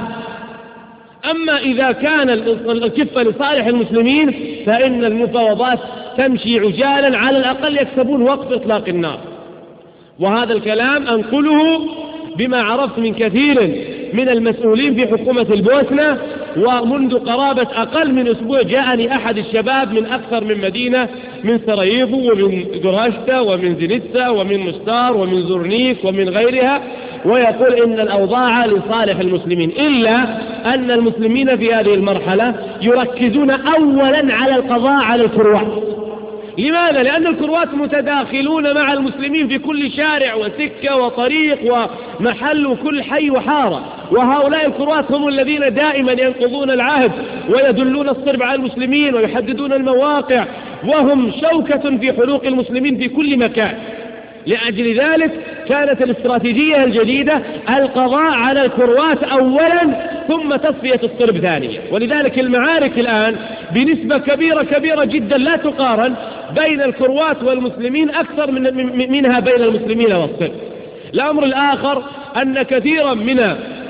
S2: أما إذا كان الكفة لصالح المسلمين فإن المفاوضات تمشي عجالا، على الأقل يكسبون وقف إطلاق النار. وهذا الكلام أنقله بما عرفت من كثير من المسؤولين في حكومة البوسنة. ومنذ قرابة أقل من أسبوع جاءني أحد الشباب من أكثر من مدينة، من سراييفو ومن جراشتا ومن زينيتسا ومن مستار ومن زورنيك ومن غيرها، ويقول إن الأوضاع لصالح المسلمين، إلا أن المسلمين في هذه المرحلة يركزون أولا على القضاء على الكروات. لماذا؟ لأن الكروات متداخلون مع المسلمين في كل شارع وسكة وطريق ومحل وكل حي وحارة، وهؤلاء الكروات هم الذين دائما ينقضون العهد ويدلون الصرب على المسلمين ويحددون المواقع، وهم شوكة في حلوق المسلمين في كل مكان. لأجل ذلك كانت الاستراتيجية الجديدة القضاء على الكروات أولا ثم تصفية الصرب ثانيا. ولذلك المعارك الآن بنسبة كبيرة كبيرة جدا لا تقارن بين الكروات والمسلمين أكثر من منها بين المسلمين والصرب. الأمر الآخر أن كثيرا من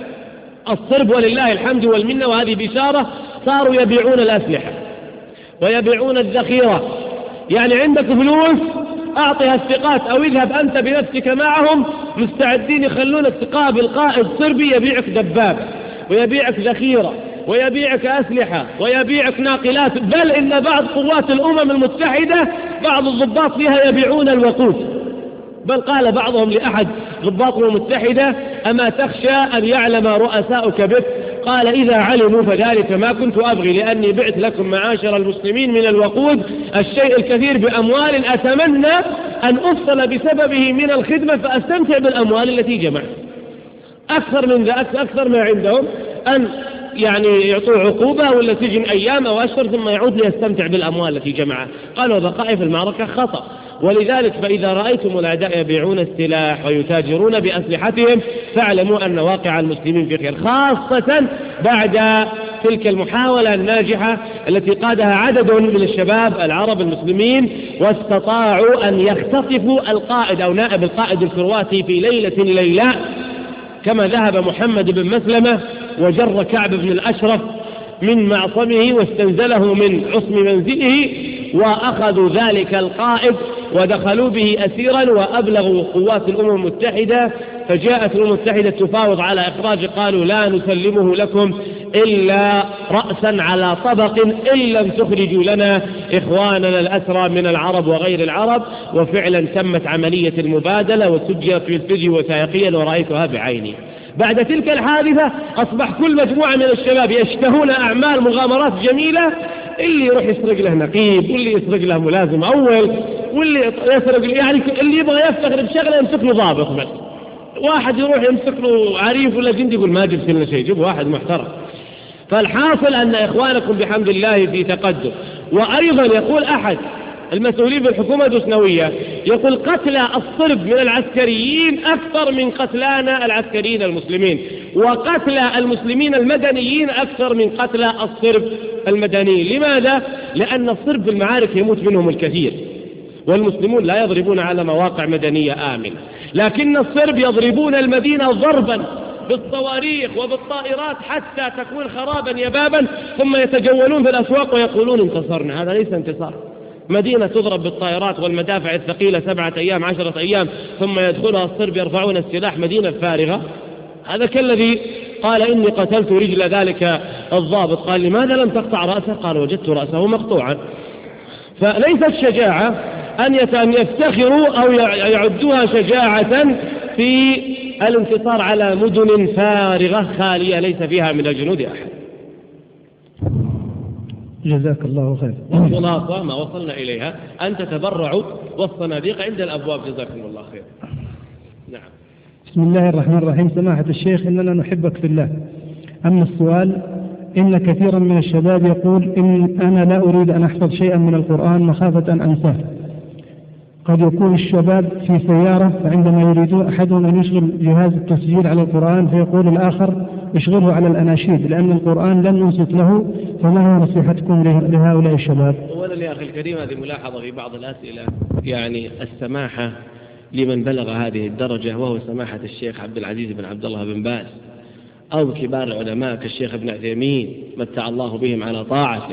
S2: الصرب ولله الحمد والمنة، وهذه بشارة، صاروا يبيعون الأسلحة ويبيعون الذخيرة. يعني عندك فلوس أعطيها الثقات أو اذهب أنت بنفسك معهم، مستعدين يخلونك تقابل قائد صربي يبيعك دباب ويبيعك ذخيرة ويبيعك أسلحة ويبيعك ناقلات، بل إن بعض قوات الأمم المتحدة بعض الضباط فيها يبيعون الوقود. بل قال بعضهم لأحد ضباط الأمم المتحدة: أما تخشى أن يعلم رؤساؤك بك؟ قال: إذا علموا فذلك ما كنت أبغي، لأني بعت لكم معاشر المسلمين من الوقود الشيء الكثير بأموال أتمنى أن أفصل بسببه من الخدمة فأستمتع بالأموال التي جمعت. أكثر من ذلك، أكثر ما عندهم أن يعني يعطوا عقوبة ولا سجن أيام أو أشهر ثم يعود ليستمتع بالأموال التي جمعها. قالوا بقائي في المعركة خطأ. ولذلك فإذا رأيتم الأعداء يبيعون السلاح ويتاجرون بأسلحتهم فاعلموا أن واقع المسلمين في خير، خاصة بعد تلك المحاولة الناجحة التي قادها عدد من الشباب العرب المسلمين، واستطاعوا أن يختطفوا القائد أو نائب القائد الكرواتي في ليلة ليلاء، كما ذهب محمد بن مسلمة وجر كعب بن الأشرف من معصمه واستنزله من عصم منزله، وأخذوا ذلك القائد ودخلوا به أسيرا وأبلغوا قوات الأمم المتحدة، فجاءت الأمم المتحدة تفاوض على إخراج، قالوا لا نسلمه لكم إلا رأسا على طبق إن لم تخرجوا لنا إخواننا الأسرى من العرب وغير العرب. وفعلا تمت عملية المبادلة وسجلت في الفيديو وثائقيا ورأيتها بعيني. بعد تلك الحادثة أصبح كل مجموعة من الشباب يشتهون أعمال مغامرات جميلة، اللي يروح يسرق له نقيب، واللي يسرق له ملازم أول، واللي يسرق يعني اللي يبغى يفتخر بشغله يمسك له ضابط بس. واحد يروح يمسك له عريف ولا جندي يقول ما جبت لنا شيء، جيب واحد محترم. فالحاصل أن إخوانكم بحمد الله في تقدم. وأيضا يقول أحد المسؤولين في الحكومة البوسنوية يقول قتلى الصرب من العسكريين أكثر من قتلانا العسكريين المسلمين، وقتلى المسلمين المدنيين أكثر من قتلى الصرب المدنيين. لماذا؟ لأن الصرب في المعارك يموت منهم الكثير، والمسلمون لا يضربون على مواقع مدنية آمنة، لكن الصرب يضربون المدينة ضربا بالصواريخ وبالطائرات حتى تكون خرابا يبابا، ثم يتجولون في الأسواق ويقولون انتصرنا. هذا ليس انتصار. مدينة تضرب بالطائرات والمدافع الثقيلة سبعة أيام عشرة أيام ثم يدخلها الصرب يرفعون السلاح، مدينة فارغة. هذا كالذي قال إني قتلت رجل ذلك الضابط، قال لماذا لم تقطع رأسه؟ قال وجدت رأسه مقطوعا. فليست شجاعة أن يفتخروا أو يعدوها شجاعة في الانتصار على مدن فارغة خالية ليس فيها من الجنود أحد.
S3: جزاك الله خير.
S2: والخلاصة ما وصلنا إليها أن تتبرعوا والصناديق عند الأبواب. جزاكم الله خير. نعم.
S3: بسم الله الرحمن الرحيم. سماحة الشيخ، إننا نحبك في الله. أما السؤال: إن كثيرا من الشباب يقول إن أنا لا أريد أن أحفظ شيئا من القرآن مخافة أن أنساه. قد يكون الشباب في سيارة، فعندما يريدون أحدهم أن يشغل جهاز التسجيل على القرآن فيقول الآخر اشغله على الأناشيد لأن القرآن لن ينصت له، فما هي نصيحتكم لهؤلاء الشباب؟
S2: أولا يا أخي الكريم، هذه ملاحظة في بعض الأسئلة، يعني السماحة لمن بلغ هذه الدرجة وهو سماحة الشيخ عبد العزيز بن عبد الله بن باز أو كبار العلماء كالشيخ ابن عثيمين متع الله بهم على طاعته.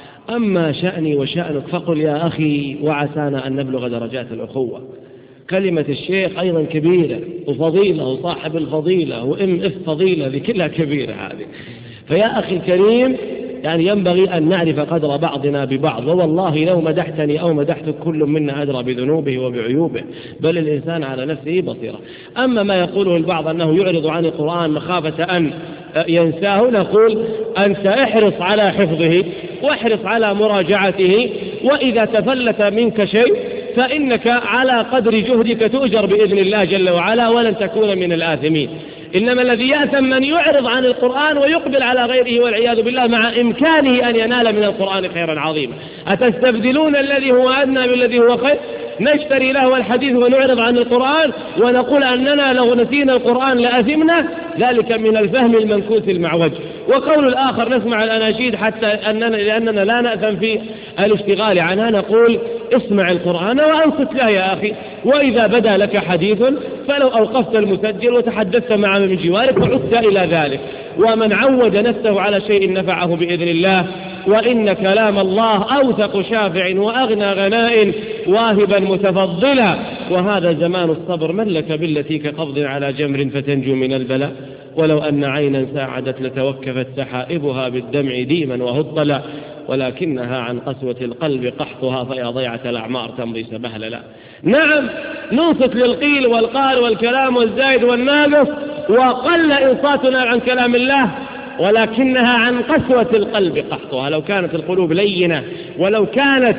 S2: أما شأني وشأنك فقل يا أخي وعسانا أن نبلغ درجات الأخوة. كلمة الشيخ أيضا كبيرة وفضيلة وصاحب الفضيلة وإم إف فضيلة، ذي كلها كبيرة هذه. فيا أخي الكريم، يعني ينبغي أن نعرف قدر بعضنا ببعض، ووالله لو مدحتني أو مدحتك كل منا أدرى بذنوبه وبعيوبه، بل الإنسان على نفسه بصيرة. أما ما يقوله البعض أنه يعرض عن القرآن مخافة أن ينساه، نقول أنت احرص على حفظه واحرص على مراجعته، وإذا تفلت منك شيء فإنك على قدر جهدك تؤجر بإذن الله جل وعلا ولن تكون من الآثمين. إنما الذي يأثم من يعرض عن القرآن ويقبل على غيره والعياذ بالله مع إمكانه أن ينال من القرآن خيرا عظيما. أتستبدلون الذي هو أدنى بالذي هو خير؟ نشتري له الحديث ونعرض عن القرآن ونقول أننا لو نسينا القرآن لأثمنا، ذلك من الفهم المنكوث المعوج. وقول الآخر نسمع الأناشيد حتى أننا لأننا لا نأثم في الاشتغال عنها، نقول اسمع القرآن وأنصت له يا أخي، وإذا بدا لك حديث فلو أوقفت المسجل وتحدثت معه من جوارك وعدت إلى ذلك. ومن عود نفسه على شيء نفعه بإذن الله، وإن كلام الله أوثق شافع وأغنى غناء واهبا متفضلا. وهذا زمان الصبر، من لك بالتي كقبض على جمر فتنجو من البلاء. ولو أن عينا ساعدت لتوكفت سحائبها بالدمع ديما وهطلا، ولكنها عن قسوة القلب قحطها فيا ضيعة الأعمار تمضي سبهللا. نعم ننصت للقيل والقال والكلام والزايد والناقص، وقل إنصاتنا عن كلام الله، ولكنها عن قسوة القلب قحطها. لو كانت القلوب لينة ولو كانت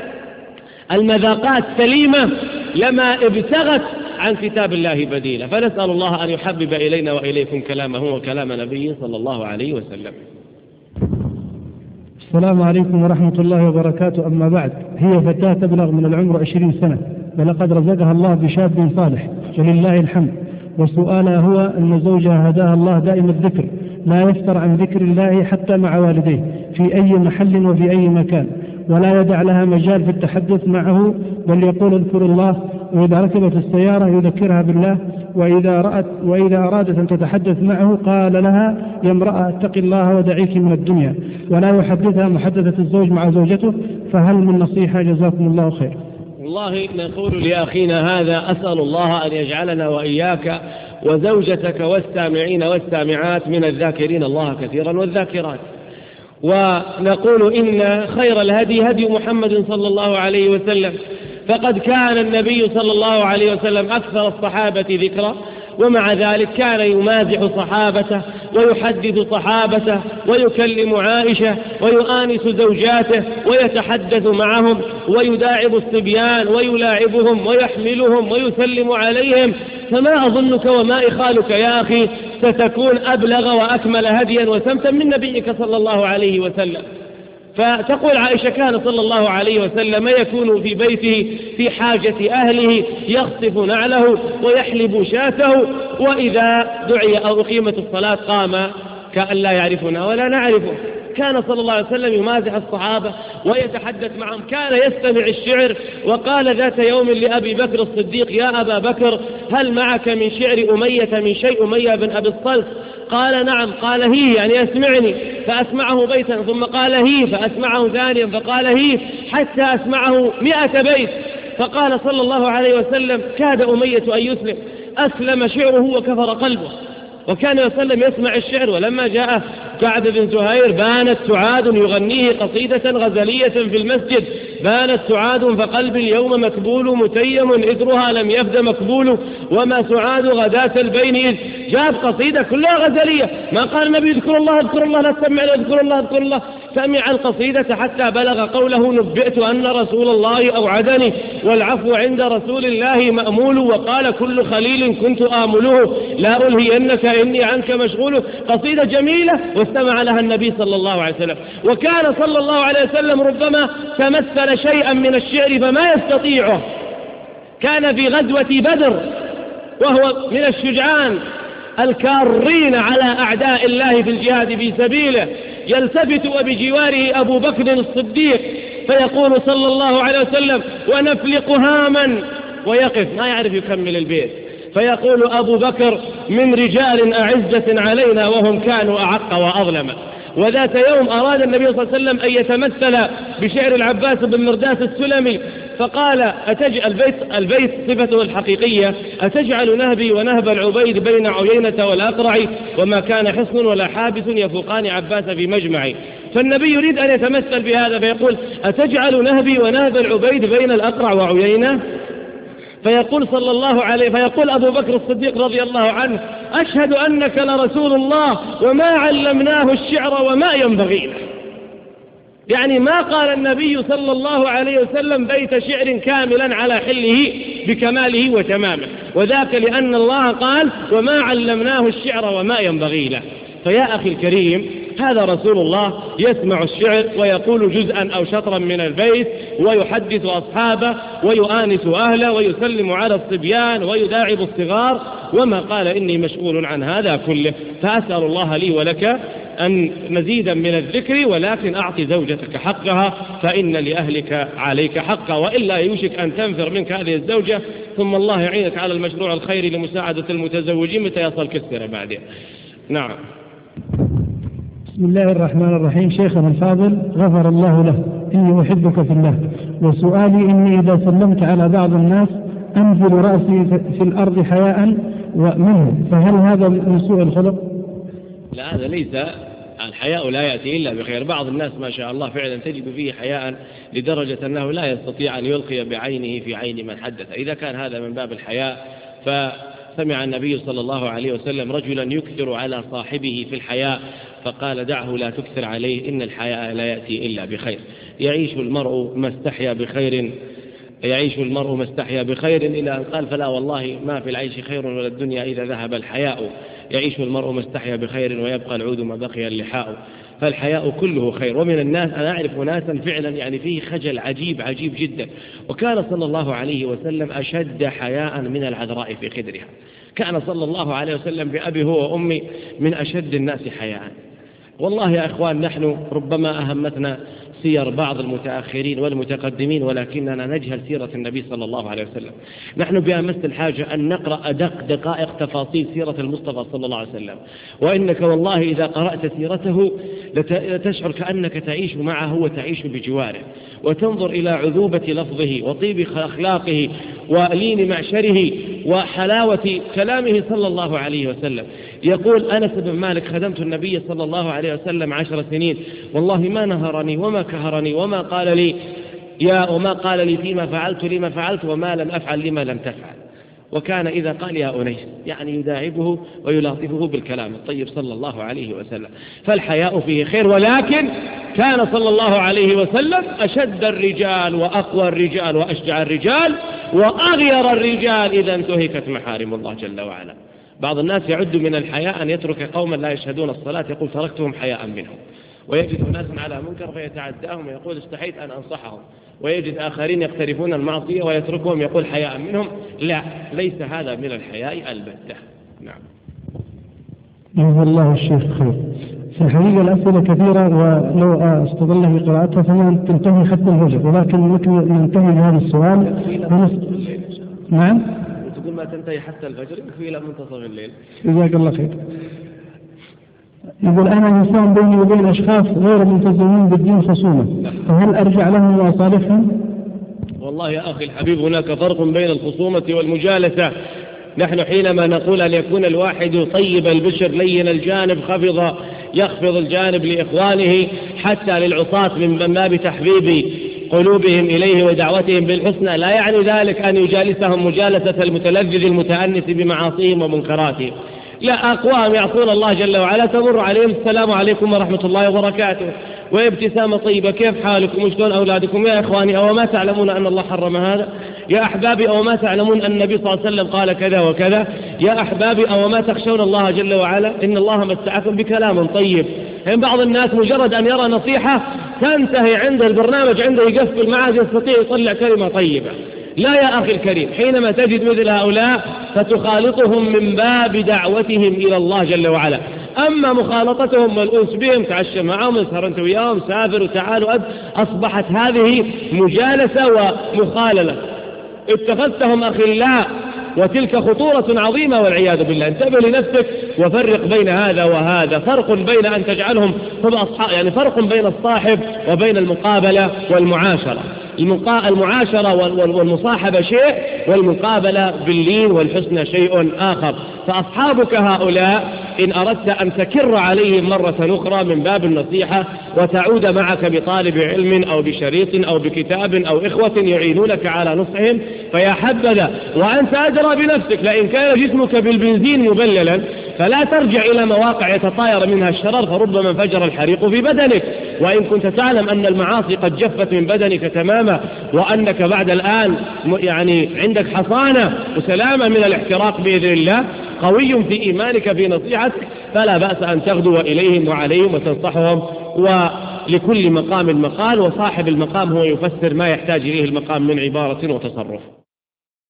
S2: المذاقات سليمة لما ابتغت عن كتاب الله بديلا. فنسأل الله أن يحبب إلينا وإليكم كلامه وكلام نبيه صلى الله عليه وسلم.
S3: السلام عليكم ورحمة الله وبركاته. أما بعد، هي فتاة تبلغ من العمر عشرين سنة، ولقد رزقها الله بشاب صالح ولله الحمد، وسؤالها هو أن زوجها هداها الله دائم الذكر، لا يفتر عن ذكر الله حتى مع والديه في أي محل وفي أي مكان، ولا يدع لها مجال في التحدث معه، بل يقول اذكر الله، وإذا ركبت السيارة يذكرها بالله، وإذا رأت وإذا أرادت أن تتحدث معه قال لها يا امرأة اتق الله ودعيك من الدنيا، ولا يحدثها محدثة الزوج مع زوجته. فهل من نصيحة؟ جزاكم الله خير.
S2: والله نقول لأخينا هذا أسأل الله أن يجعلنا وإياك وزوجتك والسامعين والسامعات من الذاكرين الله كثيرا والذاكرات. ونقول إن خير الهدي هدي محمد صلى الله عليه وسلم، فقد كان النبي صلى الله عليه وسلم أكثر الصحابة ذكرا، ومع ذلك كان يمازح صحابته ويحدث صحابته ويكلم عائشة ويؤانس زوجاته ويتحدث معهم ويداعب الصبيان ويلاعبهم ويحملهم ويسلم عليهم. فما أظنك وما إخالك يا أخي ستكون أبلغ وأكمل هديا وسمتا من نبيك صلى الله عليه وسلم. فتقول عائشة كان صلى الله عليه وسلم يكون في بيته في حاجة أهله يخطف نعله ويحلب شاته، وإذا دعي أو أقيمت الصلاة قام كأن لا يعرفنا ولا نعرفه. كان صلى الله عليه وسلم يمازح الصحابة ويتحدث معهم، كان يستمع الشعر. وقال ذات يوم لأبي بكر الصديق يا أبا بكر هل معك من شعر أمية من شيء؟ أمية بن أبي الصلت. قال نعم. قال هي يعني أسمعني، فأسمعه بيتا، ثم قال هي فأسمعه ثانيا، فقال هي حتى أسمعه مئة بيت. فقال صلى الله عليه وسلم كاد أمية أن يسلم، أسلم شعره وكفر قلبه. وكان يسلم يسمع الشعر. ولما جاء كعب بن زهير بانت سعاد يغنيه قصيدة غزلية في المسجد، بانت سعاد فقلبي اليوم مكبول متيم إثرها لم يفد مكبول وما سعاد غداة البين إذ جاب قصيدة كلها غزلية. ما قال النبي اذكر الله اذكر الله لا تسمع اذكر الله اذكر الله، سمع القصيدة حتى بلغ قوله نبئت أن رسول الله أوعدني والعفو عند رسول الله مأمول وقال كل خليل كنت آمله لا ألهينك إني عنك مشغول. قصيدة جميلة واستمع لها النبي صلى الله عليه وسلم. وكان صلى الله عليه وسلم ربما تمثل شيئا من الشعر فما يستطيعه. كان في غزوة بدر وهو من الشجعان الكارين على أعداء الله في الجهاد في سبيله، يلتفت وبجواره أبو بكر الصديق فيقول صلى الله عليه وسلم ونفلق هاما ويقف ما يعرف يكمل البيت، فيقول أبو بكر من رجال أعزة علينا وهم كانوا أعق وأظلم. وذات يوم أراد النبي صلى الله عليه وسلم أن يتمثل بشعر العباس بن مرداس السلمي فقال أتجعل البيت, البيت صفته الحقيقية أتجعل نهبي ونهب العبيد بين عيينة والأقرع وما كان حصن ولا حابس يفوقان عباس في مجمعي. فالنبي يريد أن يتمثل بهذا فيقول أتجعل نهبي ونهب العبيد بين الأقرع وعيينة، فيقول صلى الله عليه فيقول أبو بكر الصديق رضي الله عنه أشهد أنك لرسول الله وما علمناه الشعر وما ينبغي له. يعني ما قال النبي صلى الله عليه وسلم بيت شعر كاملا على حله بكماله وتمامه، وذاك لأن الله قال وما علمناه الشعر وما ينبغي له. فيا أخي الكريم هذا رسول الله يسمع الشعر ويقول جزءا أو شطرا من البيت ويحدث أصحابه ويؤانس أهله ويسلم على الصبيان ويداعب الصغار وما قال إني مشغول عن هذا كله. فأسأل الله لي ولك أن مزيدا من الذكر ولكن أعطي زوجتك حقها فإن لأهلك عليك حقا، وإلا يوشك أن تنفر منك هذه الزوجة ثم الله يعينك على المشروع الخيري لمساعدة المتزوجين متى يصل كسر بعدين. نعم.
S3: بسم الله الرحمن الرحيم. شيخنا الفاضل غفر الله له، إني أحبك في الله، وسؤالي إني إذا سلمت على بعض الناس أنزل رأسي في الأرض حياء منه، فهل هذا من سوء الخلق؟
S2: لا هذا ليس، الحياء لا يأتي إلا بخير. بعض الناس ما شاء الله فعلا تجد فيه حياء لدرجة أنه لا يستطيع أن يلقي بعينه في عين من حدث. إذا كان هذا من باب الحياء فسمع النبي صلى الله عليه وسلم رجلا يكثر على صاحبه في الحياء فقال دعه لا تكثر عليه إن الحياء لا يأتي إلا بخير. يعيش المرء ما استحيا بخير يعيش المرء ما استحيا بخير إلى أن قال فلا والله ما في العيش خير ولا الدنيا إذا ذهب الحياء. يعيش المرء ما استحيا بخير ويبقى العود ما بقي اللحاء. فالحياء كله خير. ومن الناس أنا أعرف ناسا فعلا يعني فيه خجل عجيب عجيب جدا، وكان صلى الله عليه وسلم أشد حياء من العذراء في خدرها. كان صلى الله عليه وسلم بأبي هو وأمي من أشد الناس حياء. والله يا أخوان نحن ربما أهمتنا سير بعض المتأخرين والمتقدمين ولكننا نجهل سيرة النبي صلى الله عليه وسلم. نحن بأمس الحاجة أن نقرأ أدق دقائق تفاصيل سيرة المصطفى صلى الله عليه وسلم، وإنك والله إذا قرأت سيرته لتشعر كأنك تعيش معه وتعيش بجواره، وتنظر إلى عذوبة لفظه وطيب أخلاقه ولين معشره وحلاوة كلامه صلى الله عليه وسلم. يقول أنس بن مالك خدمت النبي صلى الله عليه وسلم عشر سنين والله ما نهرني وما كهرني وما قال لي يا وما قال لي فيما فعلت لما فعلت وما لم أفعل لما لم تفعل. وكان إذا قال يا أنيس يعني يداعبه ويلاطفه بالكلام الطيب صلى الله عليه وسلم. فالحياء فيه خير، ولكن كان صلى الله عليه وسلم أشد الرجال وأقوى الرجال وأشجع الرجال وأغير الرجال إذا انتهكت محارم الله جل وعلا. بعض الناس يعد من الحياء أن يترك قوما لا يشهدون الصلاة يقول تركتهم حياء منهم، ويجد ناس على منكر فيتعداهم ويقول استحيت أن أنصحهم، ويجد آخرين يقترفون المعصية ويتركهم يقول حياء منهم. لا، ليس هذا من الحياء البتة. نعم.
S3: جزا الله الشيخ خير. في الحقيقة الأسئلة كثيرة ولو استظل بقراءتها فما تنتهي حتى الفجر، ولكن ننتهي بهذا السؤال. نعم.
S2: تقول ما تنتهي حتى الفجر يكفي إلى منتصف الليل.
S3: جزاك الله خير. يقول أنا إنسان بيني وبين أشخاص غير ملتزمين بالدين خصومة، فهل أرجع لهم وأصالحهم؟
S2: والله يا أخي الحبيب هناك فرق بين الخصومة والمجالسة. نحن حينما نقول أن يكون الواحد طيب البشر لين الجانب خفض يخفض الجانب لإخوانه حتى للعصاة من باب تحبيب قلوبهم إليه ودعوتهم بالحسنى لا يعني ذلك أن يجالسهم مجالسة المتلذذ المتأنس بمعاصيهم ومنكراتهم، لا، أقوام يعصون الله جل وعلا تمر عليهم السلام عليكم ورحمة الله وبركاته وابتسامة طيبة، كيف حالكم وشلون أولادكم يا إخواني، أو ما تعلمون أن الله حرم هذا يا أحبابي، أو ما تعلمون أن النبي صلى الله عليه وسلم قال كذا وكذا يا أحبابي، أو ما تخشون الله جل وعلا إن الله متعكم بكلام طيب. يعني بعض الناس مجرد أن يرى نصيحة تنتهي عند البرنامج عنده يقفل معه يستطيع يطلع كلمة طيبة. لا يا أخي الكريم، حينما تجد مثل هؤلاء فتخالطهم من باب دعوتهم إلى الله جل وعلا. أما مخالطتهم والأنس بهم، تعشى معهم، اسهر أنت وياهم، سافر وتعالوا أب، أصبحت هذه مجالسة ومخاللة، اتخذتهم أخلاء، وتلك خطورة عظيمة والعياذ بالله. انتبه لنفسك وفرق بين هذا وهذا، فرق بين أن تجعلهم هم أصحاب، يعني فرق بين الصاحب وبين المقابلة والمعاشرة. المعاشرة والمصاحبة شيء، والمقابلة باللين والحسنى شيء آخر. فأصحابك هؤلاء إن أردت أن تكر عليهم مرة أخرى من باب النصيحة وتعود معك بطالب علم أو بشريط أو بكتاب أو إخوة يعينونك على نصحهم فيا حبذا، وأنت أدرى بنفسك. لئن كان جسمك بالبنزين مبللا فلا ترجع إلى مواقع يتطاير منها الشرر فربما انفجر الحريق في بدنك. وإن كنت تعلم أن المعاصي قد جفت من بدنك تماما، وأنك بعد الآن يعني عندك حصانة وسلامة من الاحتراق بإذن الله، قوي في إيمانك في نصيحتك، فلا بأس أن تغدو إليهم وعليهم وتنصحهم. ولكل مقام مقال، وصاحب المقام هو يفسر ما يحتاج إليه المقام من عبارة وتصرف.